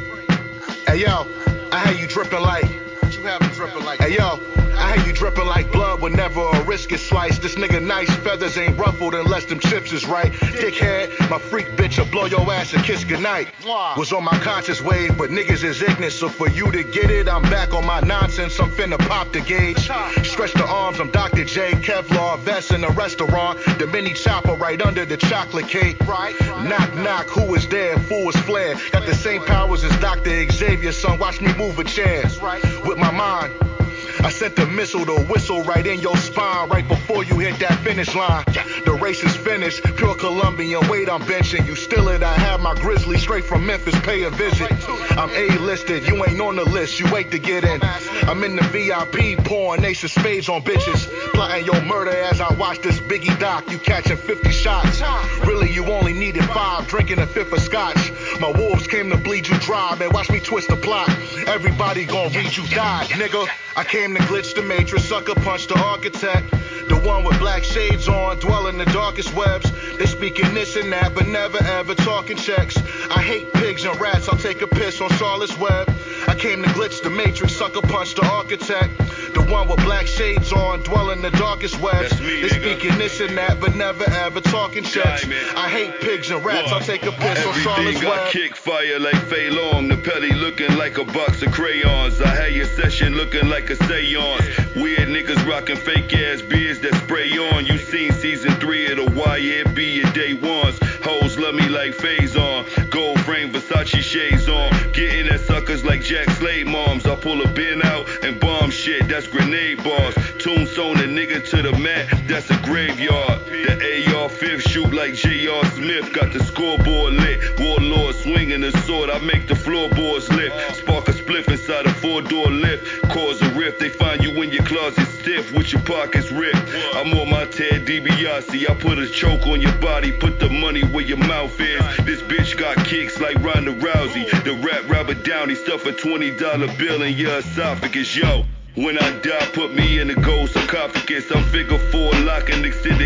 Hey yo, I had you dripping like. What you have me dripping like? Hey yo, I had you dripping like blood whenever a wrist gets sliced. This nigga nice, feathers ain't ruffled unless them chips is right. Dickhead, my freak bitch will blow your ass and kiss goodnight. Was on my conscious wave, but niggas is ignorant. So for you to get it, I'm back on my nonsense. I'm finna pop the gauge. Stretch the arms, I'm Dr. J. Kevlar vest in a restaurant. The mini chopper right under the chocolate cake. Right. Knock, knock, who is there? Fool is flare. Got the same powers as Dr. Xavier, son. Watch me move a chair. With my mind. I sent the missile to whistle right in your spine right before you hit that finish line. The race is finished, pure Colombian weight I'm benching. You still it, I have my grizzly straight from Memphis, pay a visit. I'm A-listed, you ain't on the list, you wait to get in. I'm in the VIP pouring ace of spades on bitches. Plotting your murder as I watch this Biggie doc. You catching 50 shots, really you only needed 5, drinking a fifth of scotch. My wolves came to bleed you dry, man, watch me twist the plot. Everybody gon' read you die, nigga. I came to glitch the matrix, sucker punch the architect. The one with black shades on, dwell in the darkest webs. They speaking this and that, but never ever talking checks. I hate pigs and rats, I'll take a piss on Charlotte's Web. I came to glitch the matrix, sucker punch the architect. The one with black shades on, dwell in the darkest webs. They speaking this and that, but never ever talking checks. I hate pigs and rats, I'll take a piss on Charlotte's Web. I kick fire like Fei Long, the pelly looking like a box of crayons. I had your session looking like a seance. Weird niggas rocking fake ass beards that spray on. You seen season 3 of the YB, your day ones. Hoes love me like Faison. Gold frame Versace shades on. Getting at suckers like Jack Slade moms. I pull a bin out and bomb shit, that's grenade bars. Tombstone a nigga to the mat, that's a graveyard. The AR-5 shoot like J.R. Smith. Got the scoreboard lit. Warlord swinging the sword, I make the floorboards lift. Spark a spliff inside a 4-door lift. Cause a rift, they find you in your closet stiff with your pockets ripped. I'm on my Ted DiBiase, I put a choke on your body, put the money where your mouth is. This bitch got kicks like Ronda Rousey. The rap Robert Downey, stuff a $20 bill in your esophagus, yo. When I die, put me in a gold sarcophagus. I'm figure 4 locking extended clips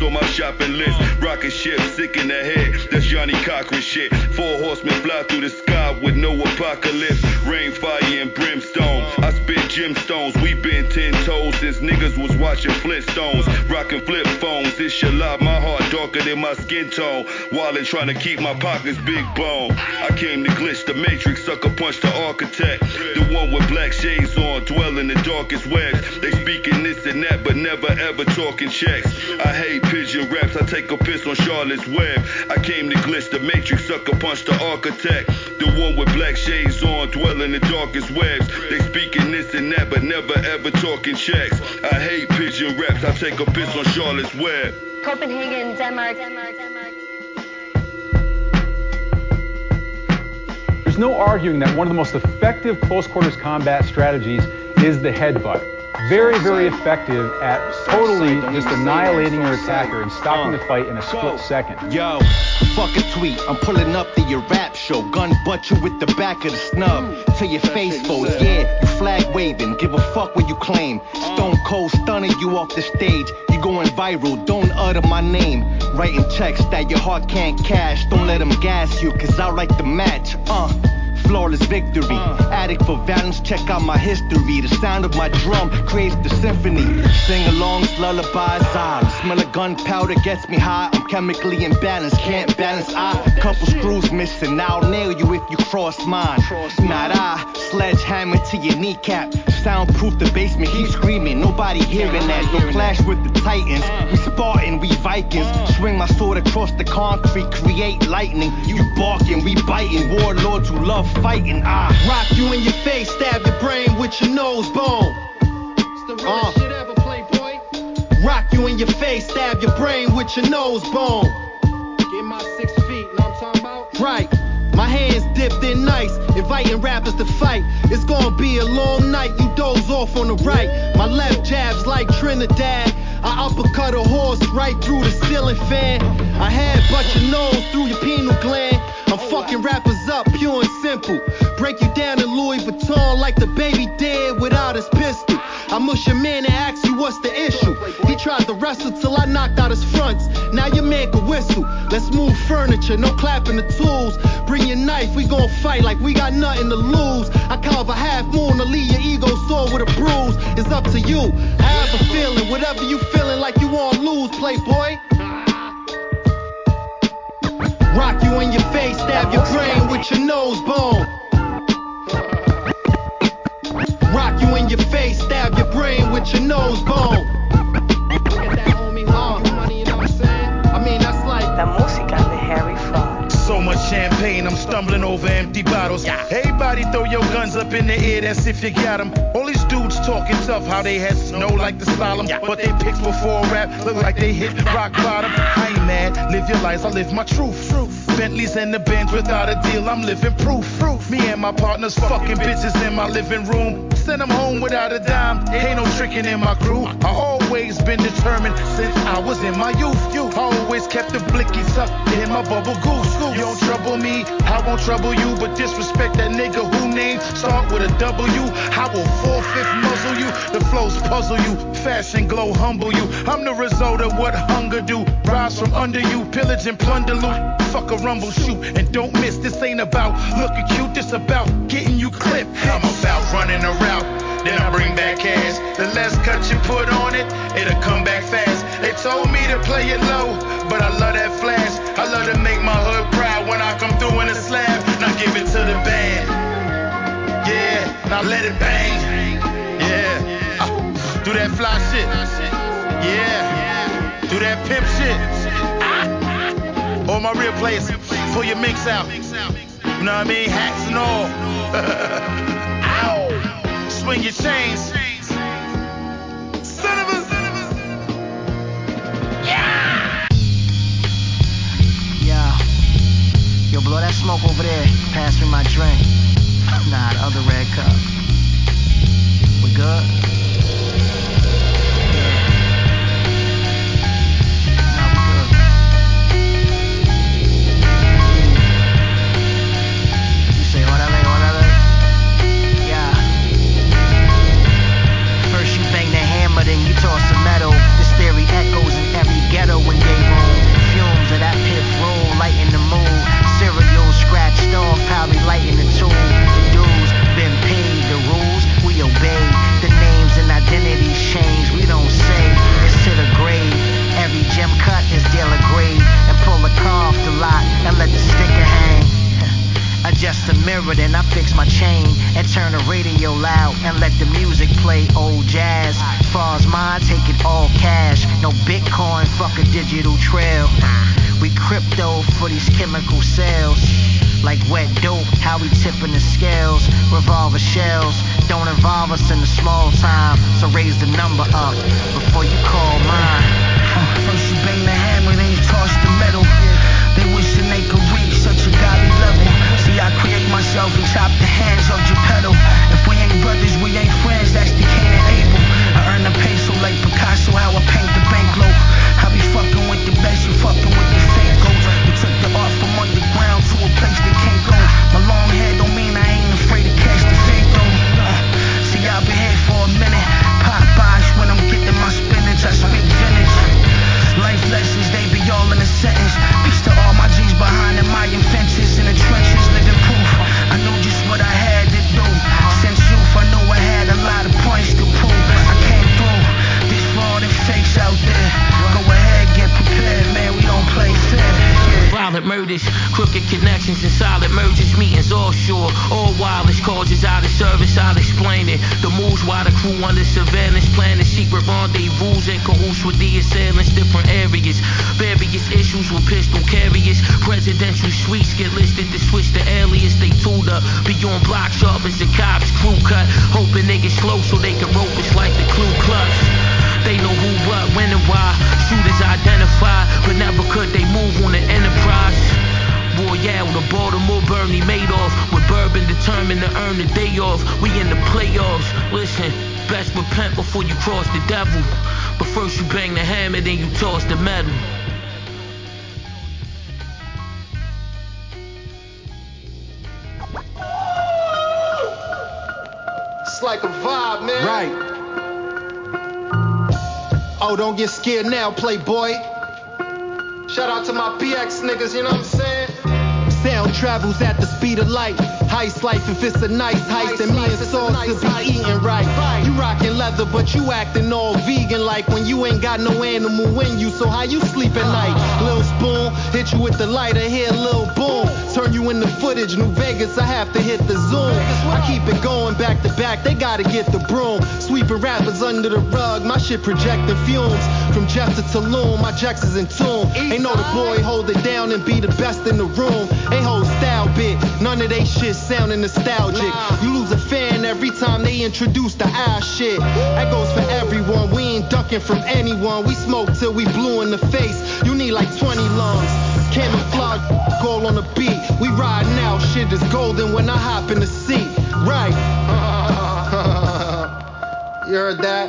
on my shopping list. Rocket ship, sick in the head, that's Johnny Cochran shit. 4 horsemen fly through the sky with no apocalypse. Rain, fire, and brimstone. I spit gemstones, we been 10 toes since niggas was watching Flintstones. Rockin' flip phones, it's your lot, my heart darker than my skin tone. Wildin' trying to keep my pockets big bone. I came to glitch the matrix, sucker punch the architect. The one with black shades on, dwell in the darkest webs. They speaking this and that, but never ever talking checks. I hate pigeon raps, I take a piss on Charlotte's Web. I came to glitch the matrix, sucker punch the architect. The one with black shades on, dwell in the darkest webs. They speaking this and that, but never ever talking checks. I hate pigeon raps, I take a piss on Charlotte's Web. Copenhagen, Denmark. There's no arguing that one of the most effective close quarters combat strategies is the headbutt. Very, very effective at totally just annihilating your attacker and stopping the fight in a split second. Yo, fuck a tweet, I'm pulling up to your rap show. Gun butt you with the back of the snub. Till your face folds, yeah, you flag waving. Give a fuck what you claim. Stone cold stunning you off the stage. You going viral, don't utter my name. Writing checks that your heart can't cash. Don't let them gas you, cause I like the match. Flawless victory. Addict for violence, check out my history. The sound of my drum creates the symphony. Sing-alongs, lullabies, smell of gunpowder gets me high. I'm chemically imbalanced, can't balance. Couple screws missing, I'll nail you if you cross mine. Not I, sledgehammer to your kneecap. Soundproof the basement, keep screaming, nobody hearing that. Don't clash with the Titans, we Spartan, we Vikings. Swing my sword across the concrete, create lightning. You barking, we biting, warlords who love fighting. Rock you in your face, stab your brain with your nose bone. It's the realest shit ever, Playboy. Rock you in your face, stab your brain with your nose bone. Get my 6 feet, know what I'm talking about? Right. My hands dipped in ice, inviting rappers to fight. It's gonna be a long night, you doze off on the right. My left jab's like Trinidad. I uppercut a horse right through the ceiling fan. I headbutt your nose through your pineal gland. I'm fucking rappers up, pure and simple. Break you down in Louis Vuitton like the baby did without his pistol. I mush your man and ask you what's the issue. He tried to wrestle till I knocked out his fronts. Now your man can whistle. Let's move furniture, no clapping the tools. Bring your knife, we gon' fight like we got nothing to lose. I carve a half moon to leave your ego sore with a bruise. It's up to you, however feeling, whatever you feeling like you wanna lose, Playboy. Rock you in your face, stab your brain with your nose bone. Rock you in your face, stab your brain with your nose bone. Get that homie, money, you know what I'm saying? I mean, that's like La música de Harry Fraud. So much champagne, I'm stumbling over empty bottles. Everybody throw your guns up in the air, that's if you got them. All these dudes talking tough, how they had snow like the slalom. But they pics before rap look like they hit rock bottom. I ain't mad, live your lives, I live my truth. Bentleys in the Benz without a deal, I'm living proof. Me and my partners fucking bitches in my living room. Send them home without a dime, ain't no tricking in my crew. I always been determined since I was in my youth. I always kept the blicky tucked in my bubble goose. You don't trouble me, I won't trouble you. But disrespect that nigga who name start with a W. I will 4/5 muzzle you, the flows puzzle you. Fashion glow humble you, I'm the result of what hunger do. Rise from under you, pillage and plunder loot. Fuck a rumble shoot and don't miss. This ain't about looking cute, this about getting you clipped. I'm about running a route, then I bring back cash. The less cut you put on it, it'll come back fast. They told me to play it low, but I love that flash. I love to make my hood proud when I come through in a slab. Now give it to the band, yeah, now let it bang, yeah. Do that fly shit, yeah. Do that pimp shit. All my real players, pull your minks out. You know what I mean? Hats and all. Ow! Swing your chains. Son of a. Yeah! Yo, blow that smoke over there. Pass me my drink. Nah, the other red cup. We good? Then you toss some metal. This theory echoes in every ghetto and play old jazz. Far as mine, take it all cash. No Bitcoin, fuck a digital trail. We crypto for these chemical sales. Like wet dope, how we tipping the scales. Revolver shells don't involve us in the small time. So raise the number up before you call mine. First you bang the hammer, then you toss the metal. They wishing they could reach such a godly level. See, I create myself and chop the hands of Geppetto. If we ain't brothers, we ain't friends, that's the Cain and Abel. I earn a peso like Picasso, how I paint the banknote. I be fucking with the best, you fucking with the fake goats. We took the art from underground to a place that can't go. My long hair don't mean I ain't afraid to catch the fake though. See, I've been here for a minute. Popeyes when I'm getting my spinach, I speak vintage. Life lessons, they be all in a sentence. Peace to all my G's behind the Mayan fences. In the trenches, living proof. I knew just what I had to do. Since youth, I knew I had a lot of points to prove. I came through. This for all the fakes out there. Go ahead, get prepared, man. We don't play fair. Yeah. Violent murders, crooked connections, and solid mergers. Meetings offshore. All wireless causes out of service. I'll explain it. The moves while the crew under surveillance. Planning secret rendezvous in cahoots with the assailants. Different areas, various issues with pistol carriers. Presidential suites get listed to switch the alias. They tooled up, be on block sharp as the cops crew cut. Hoping they get slow so they can rope us like the Ku Klux. They know who, what, when and why. Shooters identified, but never could they move on the Enterprise. Royale, the Baltimore Bernie Madoff. With bourbon determined to earn the day off. We in the playoffs. Listen, best repent before you cross the devil. But first you bang the hammer, then you toss the metal. It's like a vibe, man. Right. Oh, don't get scared now, playboy. Shout out to my PX niggas, you know what I'm saying? Sound travels at the speed of light. Heist life if it's a nice heist, then me and Sauce could be eating right. You rockin' leather, but you acting all vegan like when you ain't got no animal in you. So how you sleep at night? Lil Spoon, hit you with the lighter, hear Lil Boom. Turn you into footage, New Vegas, I have to hit the zoom. I keep it going back to back, they gotta get the broom. Sweeping rappers under the rug, my shit projecting fumes. From Jeff to Tulum, my jacks is in tune. Ain't know the boy hold it down and be the best in the room. They hold style bit, none of they shit sounding nostalgic. You lose a fan every time they introduce the ass shit. That goes for everyone, we ain't ducking from anyone. We smoke till we blue in the face, you need like 20 lungs. Camouflage, call on the beat. We riding out, shit is golden when I hop in the seat. Right. You heard that?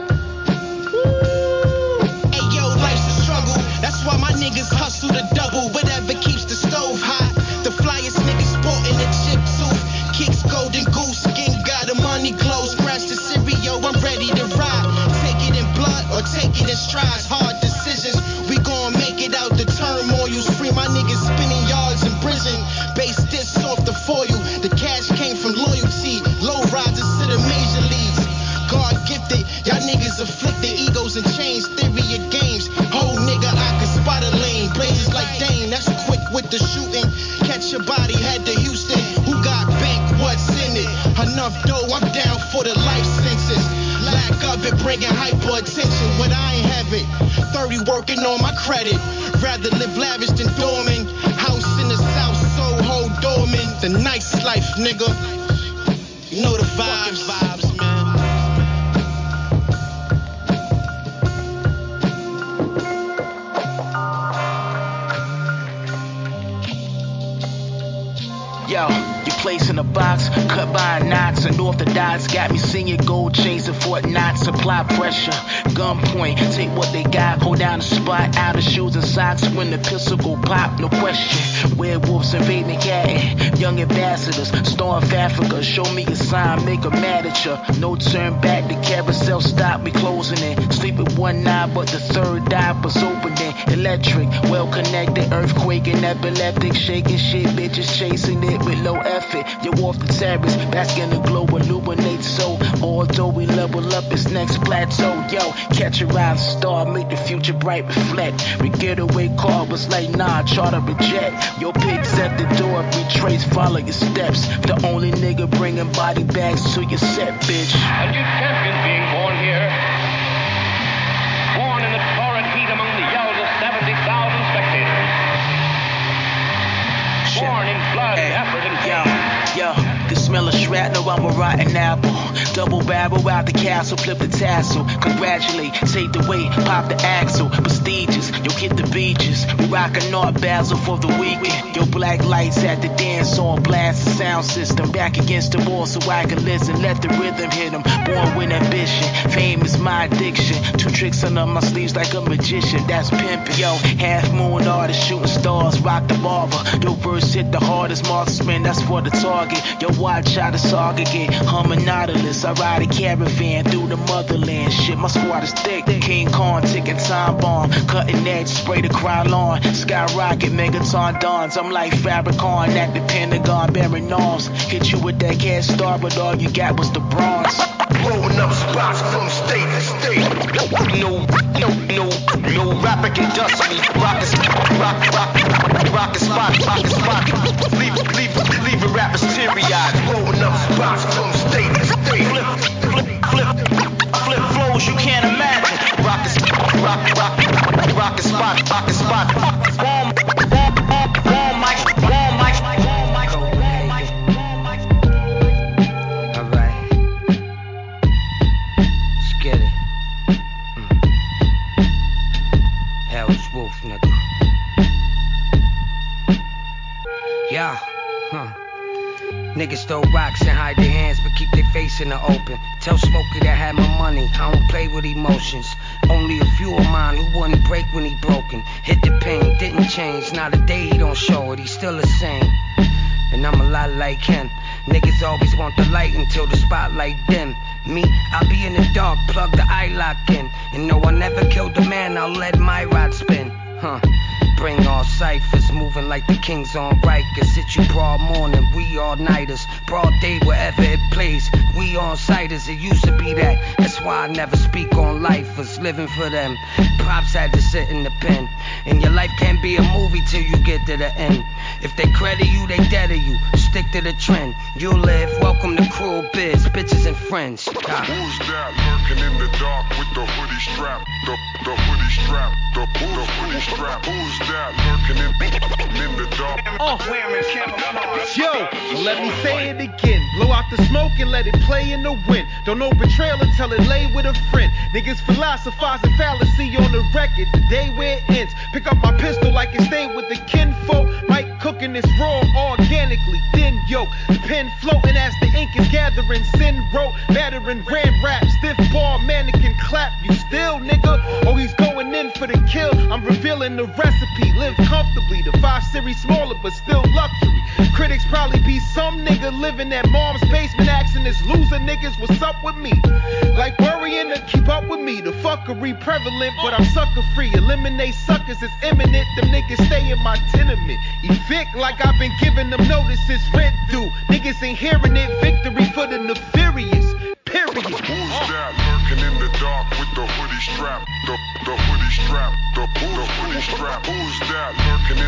Hey yo, life's a struggle. That's why my niggas hustle to double. Whatever keeps the stove hot. The flyest niggas sporting a chip tooth. Kicks golden goose, skin got the money clothes. Scratch the cereal, I'm ready to ride. Take it in blood or take it in strides. Hard decisions, we gon' make it out the turmoils. Free my niggas spinning yards in prison. Base this off the foil. The cash came from loyalty. Low risers to the major leagues. God gifted, y'all niggas afflicted. Egos and chains, theory of games. Whole nigga, I can spot a lane. Blazes like Dane, that's quick with the shooting. Catch your body, head to Houston. Who got bank, what's in it? Enough dough, I'm down for the life sentence. Lack of it, bringing hypertension, but I ain't have it. 30 working on my credit. Rather live lavish than dormant. House in the South, Soho, dormant. The nice life, nigga. You know the vibes, man. Yo, your place in a box, cut by knots, unorthodox. Got me singing gold chains and Fort Knox. Apply pressure, gunpoint, take what they got, hold down the spot. Out of shoes and socks when the pistol go pop, no question. Werewolves invading Canton, young ambassadors, storm Africa. Show me a sign, make a mad at ya. No turn back, the carousel stop, we closing it. Sleep with one eye, but the third eye was opening. Electric, well connected, earthquake and epileptic, shaking shit, bitches chasing it with low effort. Yo, off the terrace, bask in the glow, illuminate so. Although we level up its next plateau, yo, catch a rising star, make the future bright reflect. We getaway car was like, nah, charter a jet. Your pigs at the door, retrace, follow your steps. The only nigga bringing body bags to your set, bitch. A new champion being born here. Born in the torrid heat among the yells of 70,000 spectators. Born in blood, effort, and pain. Yo, the smell of shrapnel, I'm a rotten apple. Double barrel out the castle, flip the tassel. Congratulate, take the weight, pop the axle. Prestigious, yo, hit the beaches. We rockin' North Basel for the weekend. Yo, black lights at the dance on, blast the sound system. Back against the wall so I can listen, let the rhythm hit 'em. Born with ambition, fame is my addiction. 2 tricks under my sleeves like a magician, that's pimpin'. Yo, half moon artist, shooting stars, rock the barber. Yo, verse hit the hardest marksman, that's for the target. Yo, watch how the saga get humming nautilus. I ride a caravan through the motherland. Shit, my squad is thick. King Kong, ticking time bomb. Cutting edge, spray the crowd lawn. Skyrocket, megaton dawns. I'm like Farrakhan at the Pentagon, bearing arms. Hit you with that cash star, but all you got was the bronze. Blowing up spots from state to state. No rapper can dust me. Rock a spot. Leave a rapper's teary-eyed. Blowing up spots from state to state. Flip flows you can't imagine. Rock a spot. Warm mic. Alright. Let's get it. Hell's Wolf, nigga. Yeah, Niggas throw rocks and hide their hands, but keep their face in the open. Tell Smokey that I had my money, I don't play with emotions. Only a few of mine who wouldn't break when he broken. Hit the pain, didn't change, not a day he don't show it, he's still the same. And I'm a lot like him. Niggas always want the light until the spotlight dim. Me, I'll be in the dark, plug the eye lock in. And no, I never killed a man, I'll let my rod spin. Bring all ciphers, moving like the kings on Rikers. Hit you broad morning, we all-nighters. Broad day, wherever it plays, we on-sighters. It used to be that, that's why I never speak on lifers. Living for them, Pops had to sit in the pen. And your life can't be a movie till you get to the end. If they credit you, they dead to you. Stick to the trend, you'll live. Welcome to Cruel Biz, bitches and friends. Who's that lurking in the dark with the hoodie strap? The hoodie strap, the hoodie strap. Who's that lurking in the dark? Wearing camouflage. Yo, let me say it again. Blow out the smoke and let it play in the wind. Don't know betrayal until it lay with a friend. Niggas philosophizing fallacy on the record. The day where it ends. Pick up my pistol like it stayed with the kinfolk. Mike cooking this raw organically. Thin yoke. The pen floating as the ink is gathering. Sin wrote, battering, ran rap. Stiff ball, mannequin clap. You still, nigga? Oh, he's going in for the kill. I'm revealing the recipe. Live comfortably. The 5 Series smaller, but still luxury. Critics probably be some nigga living at mom's basement asking this loser niggas what's up with me. Like worrying to keep up with me. The fuckery prevalent, but I'm sucker free. Eliminate suckers, it's imminent. Them niggas stay in my tenement. Evict like I've been giving them notices. Rent due. Niggas ain't hearing it. Victory for the nefarious. Period. Who's that lurking in the dark with the hoodie strap? The hoodie strap. The hoodie strap. Who's that lurking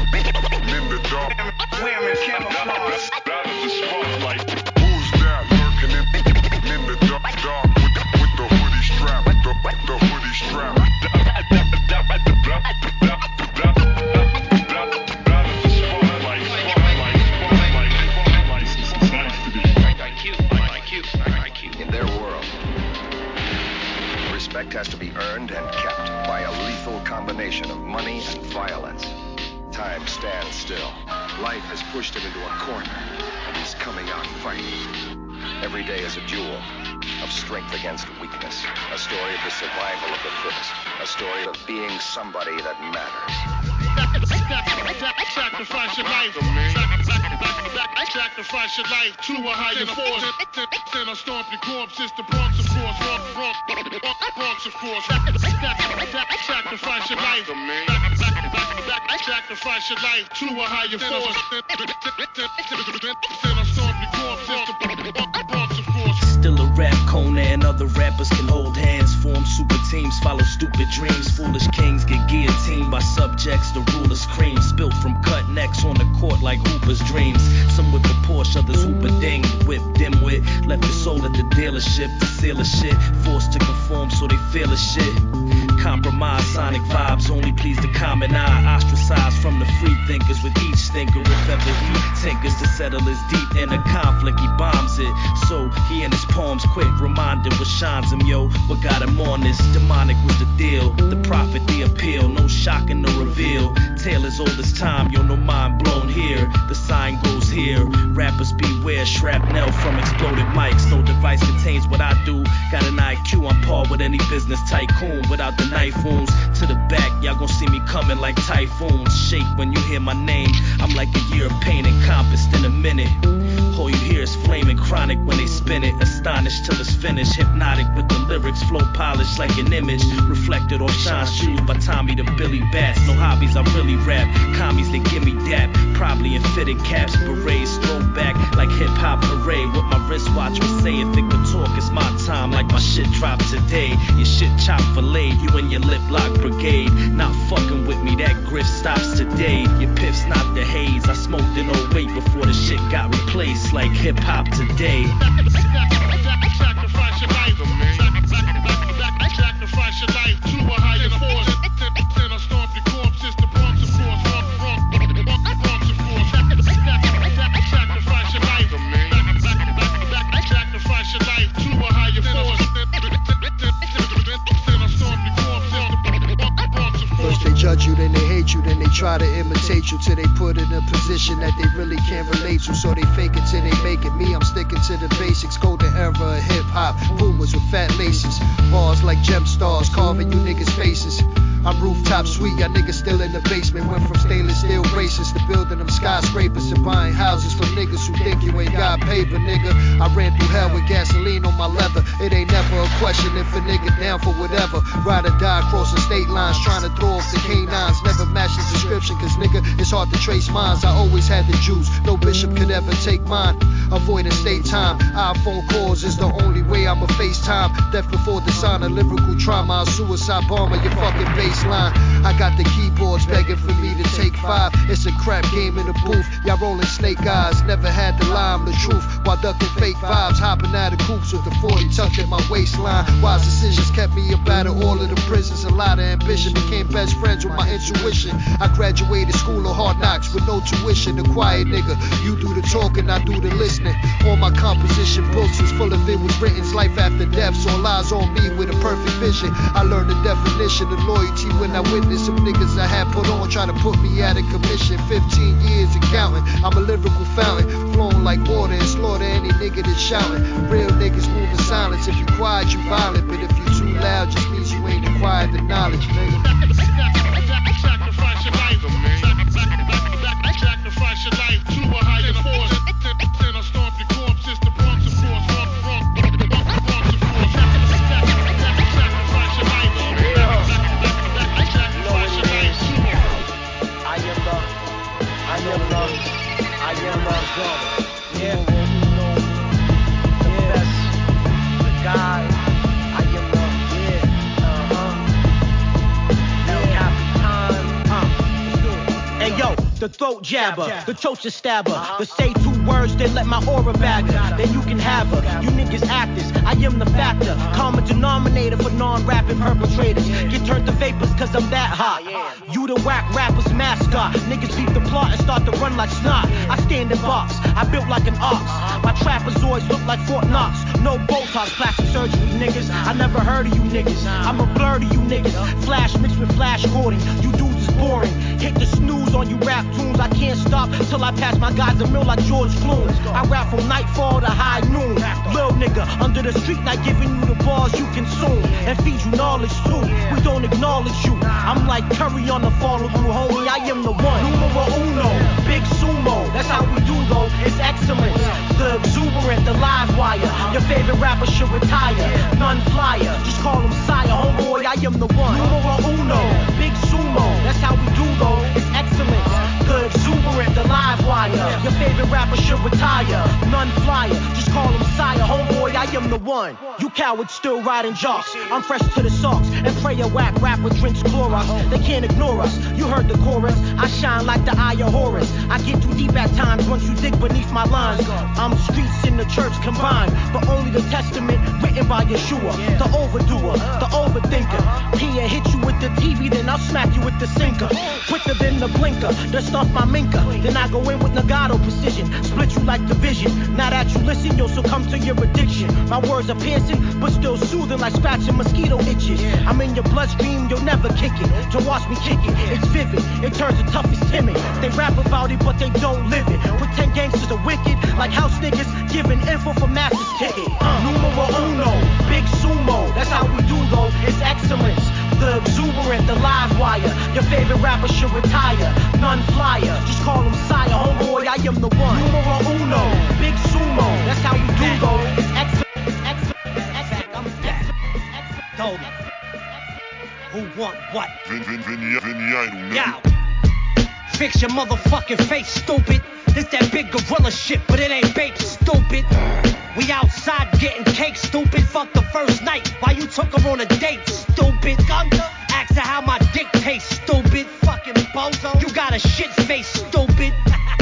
in the dark? Wearing camouflage. That is the spotlight. Who's that lurking in the dark with the hoodie strap? The hoodie strap. In their world, respect has to be earned and kept by a lethal combination of money and violence. Time stands still. Life has pushed him into a corner, and he's coming out fighting. Every day is a duel of strength against weakness. A story of the survival of the fittest. A story of being somebody that matters. Sacrifice your life. Sacrifice your life to a higher force. Then I stomp your corpse. It's the Bronx of force. Bronx of force. Sacrifice your life. Sacrifice Sacrifice your life to a higher force. Then I storm the corpse, it's the parts of force. Still a rap corner and other rappers can hold hands, form super teams, follow stupid dreams. Foolish kings get guillotined by subjects, the ruler's cream. Spilt from cut necks on the court like Hooper's dreams. Some whip a Porsche, others Hooper ding. Whip dimwit, left his soul at the dealership to seal a shit. Forced to conform so they feel a shit. Compromise, sonic vibes only please the common eye. Ostracized from the free thinkers with each thinker. If ever he tinkers to settle his deep inner conflict, he bombs it. So he and his poems quick reminded what shines him, yo. What got him on this? Demonic was the deal, the prophet, the appeal. No shock in the reveal. Tale as old as time, yo, no mind blown here. The sign goes here. Rappers beware, shrapnel from exploded mics. No device contains what I do. Got an IQ on par with any business tycoon. Without the knife wounds to the back, y'all gon' see me coming like typhoons. Shake when you hear my name. I'm like a year of pain encompassed in a minute. All you hear is flaming chronic when they spin it. Astonished till it's finished. Hypnotic with the lyrics, flow polished like an image. Reflected on Sean shoes by Tommy to Billy Bats. No hobbies, I really rap. Commies, they give me dap. Probably in fitted caps, berets, throwback like hip hop parade. What my wristwatch would say if it could talk, it's my time like my shit dropped today. Your shit chopped filleted, you and your lip lock brigade. Not fucking with me, that grift stops today. Your piff's not the haze. I smoked in 08 before the shit got replaced like hip hop today. Sacrifice your life. Sacrifice your life to a higher force. Then I stomp your corpse, it's the parts of force. Parts of force. Sacrifice your life. Sacrifice your life to a higher force. Then I stomp your corpse, it's the parts of force. First they judge you, then they hate you, then they try to imitate you till they put in a position that they really can't relate to. So they fake it till they make it. Me, I'm sticking to the basics. Golden era of hip hop. Pumas with fat laces. Bars like gem stars, carving you niggas' faces. I'm rooftop sweet, y'all niggas still in the basement. Went from stainless steel braces to building them skyscrapers to buying houses from niggas who think you ain't got paper, nigga. I ran through hell with gasoline on my leather. It ain't never a question if a nigga down for whatever. Ride or die crossing state lines, trying to throw off the canines. Never match the description, cause nigga, it's hard to trace mines. I always had the juice, no bishop could ever take mine. Avoiding state time, iPhone calls is the only way I'ma FaceTime. Death before dishonor, lyrical trauma, a suicide bomber, your fucking baseline. I got the keyboards begging for me to take 5. It's a crap game in the booth, y'all rolling snake eyes. Never had the lime, the truth, while ducking fake vibes. Hopping out of coops with the 40 tucked in my waistline. Wise decisions kept me up out of all of the prisons. A lot of ambition, became best friends with my intuition. I graduated school of hard knocks with no tuition. A quiet nigga, you do the talking, I do the listening. All my composition books was full of it was written life after death, so lies on me with a perfect vision. I learned the definition of loyalty when I witnessed some niggas I had put on trying to put me out of commission. 15 years and counting, I'm a lyrical fountain, flowing like water and slaughter any nigga that's shouting. Real niggas move in silence. If you quiet, you violent, but if you too loud, just means you ain't acquired the knowledge, nigga. Sacrifice your life. Sacrifice your life to a higher force. Then I stomp your corpse, it's the parts of force. Parts of force. Sacrifice your life. Sacrifice your life. I am the yeah. The best, the guy. I am the El Capitan. Let's do it. Hey yo, the throat jabber, the chocha stabber, the say 2 words, then let my aura bagger. Then you can have her. You niggas actors, I am the factor. Common denominator for non-rapping perpetrators. Get turned to vapors cause I'm that hot. You the whack rapper's mascot. Niggas leave the plot and start to run like snot. I stand in box, I built like an ox. My trapezoids look like Fort Knox. No Botox, plastic surgery, niggas. I never heard of you niggas. I'm a blur to you niggas. Flash mixed with flash Gordon. You dudes is boring. Hit the snooze on you rap tunes. I can't stop till I pass my guys a mill like George Clooney. I rap from nightfall to high noon. Lil nigga under the street, not giving you the bars you consume and feed you knowledge too. We don't acknowledge you. I'm like Curry on the follow through, homie. I am the one. Numero uno, big sumo. That's how we do though. It's excellence. The exuberant, the live wire. Your favorite rapper should retire. None flyer. Just call him sire, homeboy. I am the one. Numero uno, big sumo. That's how we do though. It's excellence. one. You cowards still riding jocks. I'm fresh to the socks and pray a whack rapper drinks Clorox. They can't ignore us. You heard the chorus. I shine like the eye of Horus. I get too deep at times once you dig beneath my lines. I'm streets in the church combined, but only the testament written by Yeshua. The overdoer, the overthinker. He'll hit you with the TV, then I'll smack you with the sinker. Quicker than the blinker, then stuff my minka. Then I go in with Nagato precision, split you like division. Now that you listen, you'll succumb to your addiction. My words are piercing, but still soothing like scratching mosquito itches. I'm in your bloodstream, you'll never kick it. To watch me kick it, it's vivid. It turns the toughest timid. They rap about it, but they don't live it. Pretend gangsters are wicked, like house niggas giving info for master's ticket. Numero uno, big sumo. That's how we do though. It's excellence. The exuberant, the live wire. Your favorite rapper should retire. None flyer, just call him sire. Homeboy, I am the one. Numero uno, big sumo. That's how we do though. It's excellent. It's excellent. It's excellent. I'm excellent. Who want what? Yo, fix your motherfucking face, stupid. This that big gorilla shit, but it ain't baked, stupid. We outside getting cake, stupid. Fuck the first night while you took her on a date, stupid. Ask her how my dick tastes, stupid. Fucking bozo. You got a shit face, stupid.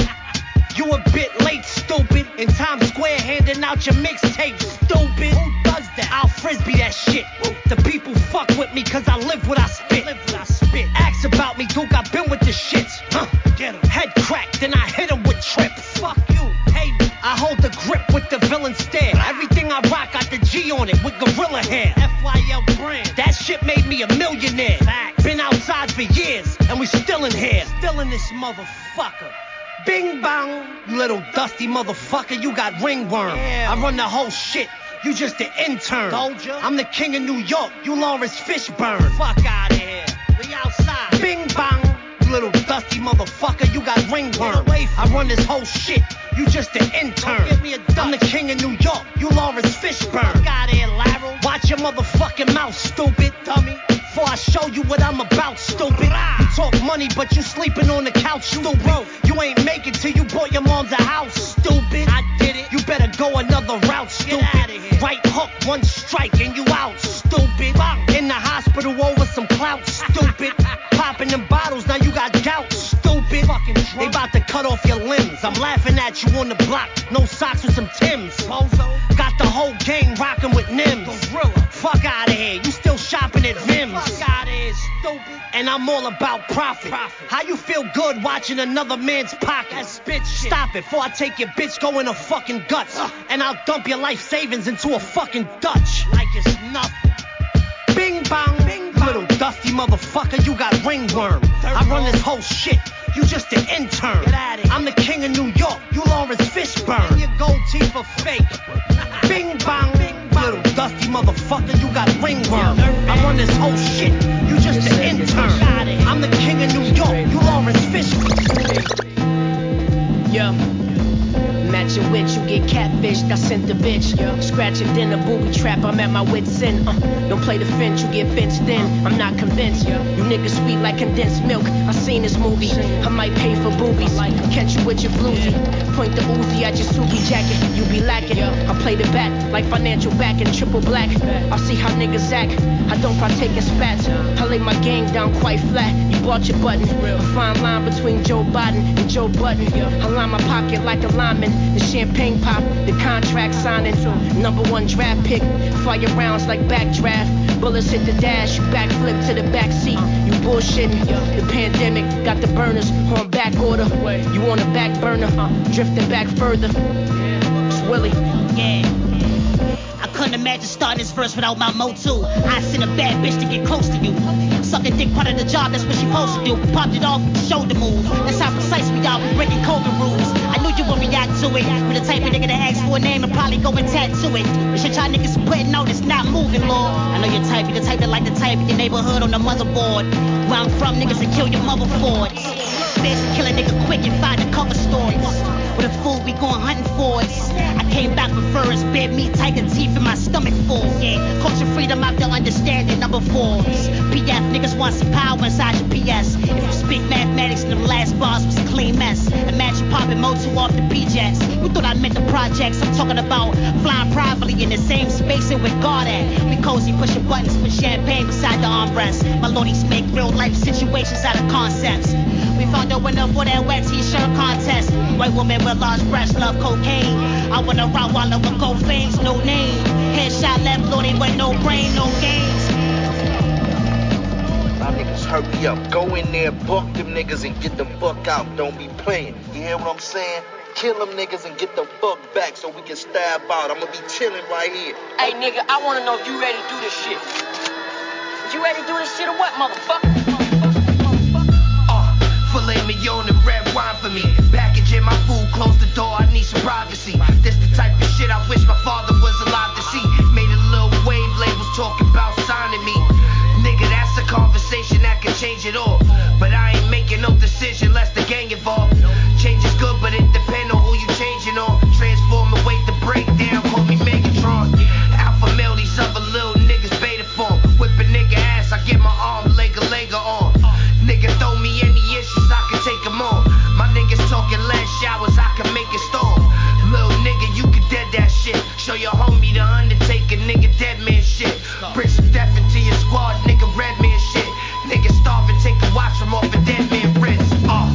You a bit late, stupid. In Times Square handing out your mixtape, stupid. Who does that? I'll frisbee that shit. The people fuck with me cause I live what I spit. Ask about me, Duke, I've been with the shits. Get him. Head cracked, then I hit him with trips. Fuck you, hey me. I hold the grip with the villain stare. Everything I rock got the G on it with gorilla hair. FYL brand. That shit made me a millionaire. Facts. Been outside for years, and we still in here. Still in this motherfucker. Bing bong, you little dusty motherfucker, you got ringworm. Yeah. I run the whole shit, you just an intern. I'm the king of New York, you Lawrence Fishburne. Fuck out of here, we outside. Bing bong, you little dusty motherfucker, you got ringworm. I run this whole shit, you just an intern. I'm the king of New York, you Lawrence Fishburne. Fuck out of here, Larry. Watch your motherfucking mouth, stupid dummy. Before I show you what I'm about, stupid. You talk money, but you sleeping on the couch, stupid. You ain't make it till you bought your mom's a house, stupid. I did it. You better go another route, stupid. Get out of here. Right hook, one strike, and you out, stupid. In the hospital over some clout, stupid. Popping them bottles, now you got gout, stupid. They about to cut off your limbs. I'm laughing at you on the block. No socks with some Timbs. Got the whole gang rocking with Nims. Fuck out of here. You still shopping at Vims. Fuck out of here, stupid. And I'm all about profit. How you feel good watching another man's pocket? That's bitch shit. Stop it before I take your bitch go in her fucking guts. And I'll dump your life savings into a fucking Dutch. Like it's nothing. Bing bong. Bing bong. Little dusty motherfucker, you got ringworm. I run this whole shit. You just an intern. Get out of here. I'm the king of New York. You Lawrence Fishburne. And your gold teeth are fake. Bing bong. Little dusty motherfucker, you got ringworm. I run this whole shit. You just an intern. I'm the king of New York. You Lawrence Fishburne. Yeah. Matching witch, you get catfished, I sent the bitch. Scratching dinner, booby trap, I'm at my wit's end. Don't play the fence, you get fenced in. I'm not convinced. You niggas sweet like condensed milk. I seen this movie. I might pay for boobies. Catch you with your bluesy. Point the Uzi at your Subi jacket. You be lacking. I play the bat like financial back and triple black. I see how niggas act. I don't partake in spats. I lay my gang down quite flat. You bought your button. A fine line between Joe Biden and Joe Budden. I line my pocket like a lineman. The champagne pop, the contract signing. #1 draft pick, fire rounds like backdraft. Bullets hit the dash, you backflip to the backseat. You bullshitting, the pandemic got the burners on back order. You on the back burner, drifting back further. It's Willie. Yeah. I couldn't imagine starting this verse without my Motu. I sent a bad bitch to get close to you. Sucking dick part of the job, that's what she supposed to do. Popped it off, shoulder move. That's how precise we are, we breaking COVID rules. I knew you would react to it. With the type of nigga that asks for a name and probably go and tattoo it. The shit y'all niggas putting out is not moving, Lord. I know you're the type that like to type in your neighborhood on the motherboard. Where I'm from, niggas will kill your mother for it. Bitch, kill a nigga quick and find the cover stories. With a fool, we going hunting for it. I came back with furs, bed meat, tiger teeth in my stomach full. Yeah, culture freedom out there understanding #4. PF niggas want some power inside your PS. If you speak mathematics, the last bars was a clean mess. Imagine popping Motu off the P-Jets. You thought I meant the projects. I'm talking about flying privately in the same space and with God at. We cozy, pushing buttons with champagne beside the armrest. My lordies make real life situations out of concepts. We found a winner for that wet t-shirt contest. White woman with large breasts love cocaine. I wanna Rottweiler with gold fangs, no name. Headshot left lordy with no brain, no games. My niggas hurry up, go in there, buck them niggas and get the fuck out. Don't be playing. You hear what I'm saying? Kill them niggas and get the fuck back so we can stab out. I'ma be chilling right here. Hey nigga, I wanna know if you ready to do this shit. You ready to do this shit or what, motherfucker? Filet mignon and red wine for me. Packaging my food, close the door, I need some privacy. This the type of shit I wish my father was alive to see. Made a little wave, labels talking about signing me. Nigga, that's a conversation that can change it all. But I ain't making no decision less the gang involved. Change is good, but it depends on who you changing on. Transform and wait to break down, call me Megatron. Alpha male, these other little niggas beta form. Whip a nigga ass, I get my arm, leg on. Nigga throw me any issues, I can take them on. My niggas talking last showers, I can make it storm. Little nigga, you can dead that shit. Show your homie the Undertaker, nigga dead man shit. Bring some death into your squad, nigga red man shit. Nigga starving, take a watch from off a dead man wrist.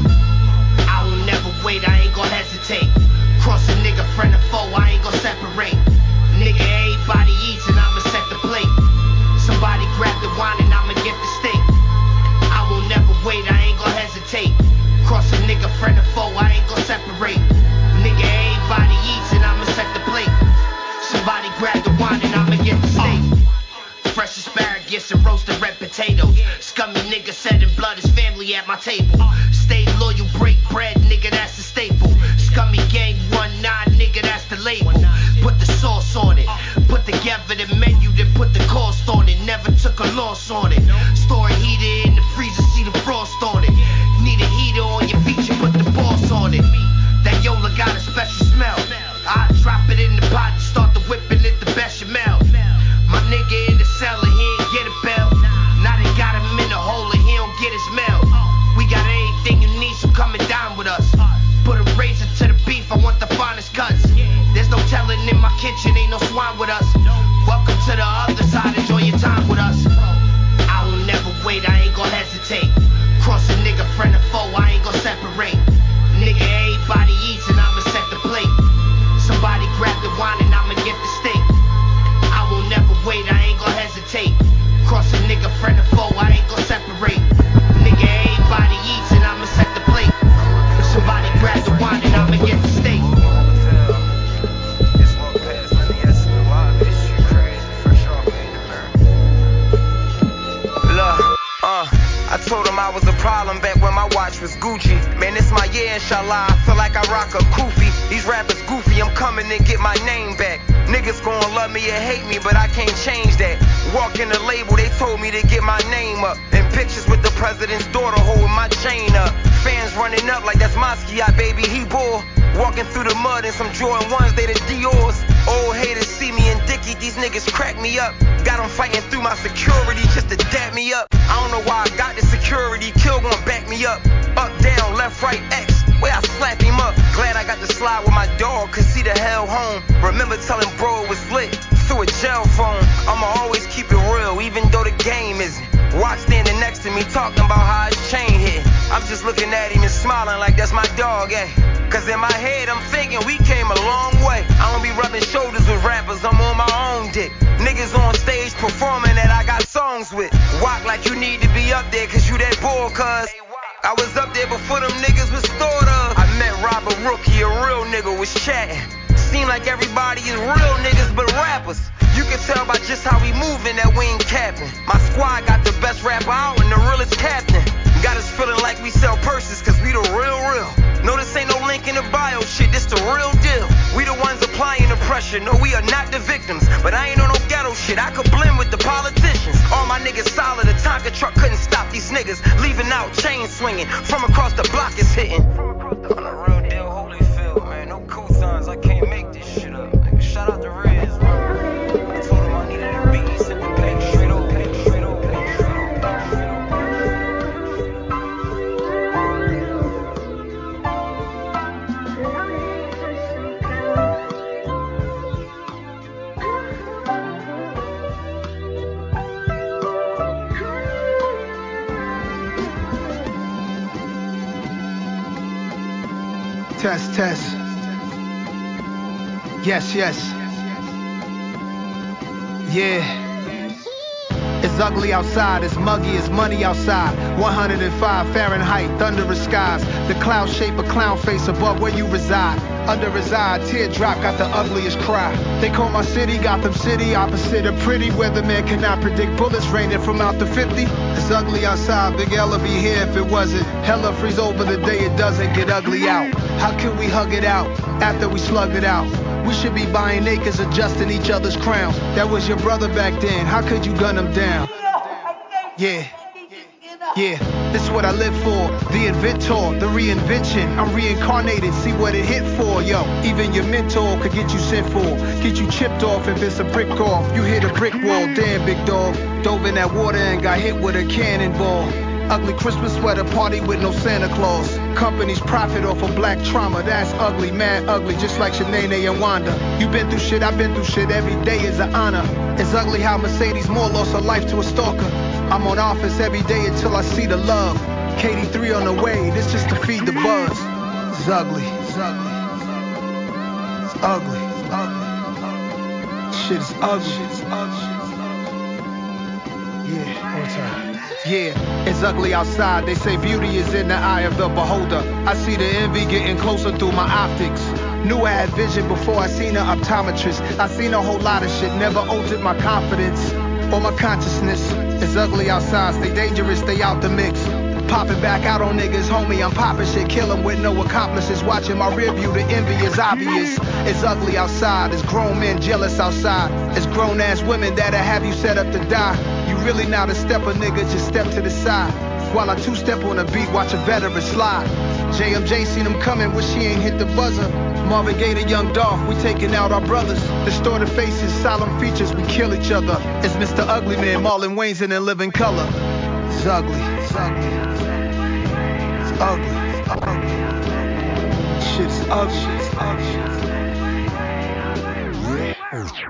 I will never wait, I ain't gon' hesitate. Cross a nigga, friend or foe, I ain't gon' separate. Nigga, everybody eats and I'ma set the plate. Somebody grab the wine and I'ma get the steak. I will never wait, I ain't gon' hesitate. Cross a nigga, friend or foe, I ain't gon' separate. Nigga, everybody eats and I'ma set the plate. Somebody grab the wine and I'ma get the steak. Fresh asparagus and roasted red potatoes. Scummy nigga said in blood is family at my table. Stay loyal, break bread, nigga, that's the staple. Scummy gang 1-9, nigga, that's the label. Put the sauce on it. Put together the menu, then put the cost on it. Never took a loss on it. Store a heater in the freezer, see the frost on it. Need a heater on your feature, put the boss on it. That Yola got a special smell. I drop it in the pot and start the whipping it the bechamel. My nigga in the cellar, he ain't get a bell. Now they got him in the hole and he don't get his mail. We got anything you need, so come and dine with us. Put a razor to the beef, I want the finest cuts. There's no telling in my kitchen, ain't no swine with us. Welcome to the other side, enjoy your time with us. I will never wait, I ain't gon' hesitate. Cross a nigga, friend or foe, I ain't gon' separate. Nigga, everybody eats and I'ma set the plate. Somebody grab the wine and I'ma get the steak. I will never wait, I ain't gon' hesitate. Cross a nigga, friend or foe, I ain't gon' separate. Nigga, everybody eats and I'ma set the plate. Somebody grab the wine and I'ma get the steak. I told him I was a problem back when my watch was Gucci. Man, it's my year, inshallah. I feel like I rock a kufi. These rappers goofy, I'm coming to get my name back. Niggas gon' love me or hate me, but I can't change that. Walking the label, they told me to get my name up. And pictures with the president's daughter holding my chain up. Fans running up like that's Mosquiat, baby, he bull. Walking through the mud in some Jordan 1s, they the Dior's. Old haters see me in Dickie, these niggas crack me up. Got them fighting through my security just to dap me up. I don't know why I got the security, Kill gon' back me up. Up, down, left, right, X, where I slap him up. Glad I got to slide with my dog, cause see the hell home. Remember telling bro it was lit, through a jail phone. I'ma always keep it real, even though the game isn't. Watch standing next to me, talking about how his chain hitting. I'm just looking at him and smiling like that's my dog, eh? Cause in my head I'm thinking we came a long way. I don't be rubbing shoulders with rappers, I'm on my own dick. Niggas on stage performing that I got songs with. Walk like you need to be up there cause you that boy, cuz I was up there before them niggas was thought of. I met Robert Rookie, a real nigga was chatting. Seem like everybody is real niggas but rappers. You can tell by just how we moving that we ain't capping. My squad got the best rapper out and the realest captain. Got us feeling like we sell purses cause we the real. No, this ain't no link in the bio shit, this the real deal. We the ones applying the pressure, no we are not the victims. But I ain't on no ghetto shit, I could blend with the politicians. All my niggas solid, a Tonka truck couldn't stop these niggas. Leaving out, chain swinging, from across the block is hitting. On a real deal, Holyfield, man, no coupons, I can't make this shit up. Nigga, shout out to Riz, man. I told him I needed a beat, he sent the pack straight over. Test, test. Yes, yes. Yeah. It's ugly outside, it's muggy, it's money outside. 105 Fahrenheit, thunderous skies. The cloud shape a clown face above where you reside. Under his eye, a teardrop got the ugliest cry. They call my city Gotham City, opposite of pretty. Weatherman cannot predict bullets raining from out the 50. It's ugly outside, Big L would be here if it wasn't. Hella freeze over the day it doesn't get ugly out. How can we hug it out after we slugged it out? We should be buying acres, adjusting each other's crowns. That was your brother back then, how could you gun him down? Yeah, this is what I live for. The inventor, the reinvention. I'm reincarnated, see what it hit for, yo. Even your mentor could get you sent for. Get you chipped off if it's a brick off. You hit a brick wall, damn big dog. Dove in that water and got hit with a cannonball. Ugly Christmas sweater party with no Santa Claus. Companies profit off of black trauma. That's ugly, mad ugly, just like Shanae and Wanda. You been through shit, I've been through shit. Every day is an honor. It's ugly how Mercedes Moore lost her life to a stalker. I'm on offense every day until I see the love. KD3 on the way, this just to feed the buzz. It's ugly, it's ugly. It's ugly, it's ugly. Shit is ugly, shit is ugly. Yeah, one time. Yeah, it's ugly outside. They say beauty is in the eye of the beholder. I see the envy getting closer through my optics. Knew I had vision before I seen an optometrist. I seen a whole lot of shit, never altered my confidence or my consciousness. It's ugly outside, stay dangerous, stay out the mix. Popping back out on niggas, homie, I'm popping shit. Kill them with no accomplices. Watching my rear view, the envy is obvious. It's ugly outside, it's grown men jealous outside. It's grown ass women that'll have you set up to die. You really not a stepper, nigga, just step to the side. While I two-step on the beat, watch a veteran slide. JMJ seen him coming, wish he ain't hit the buzzer. Marvin Gaye to Young Dolph, we taking out our brothers. Distorted faces, solemn features, we kill each other. It's Mr. Ugly Man, Marlon Wayne's in living color. It's ugly, it's ugly. It's ugly, it's ugly. Shit's ugly, it's ugly.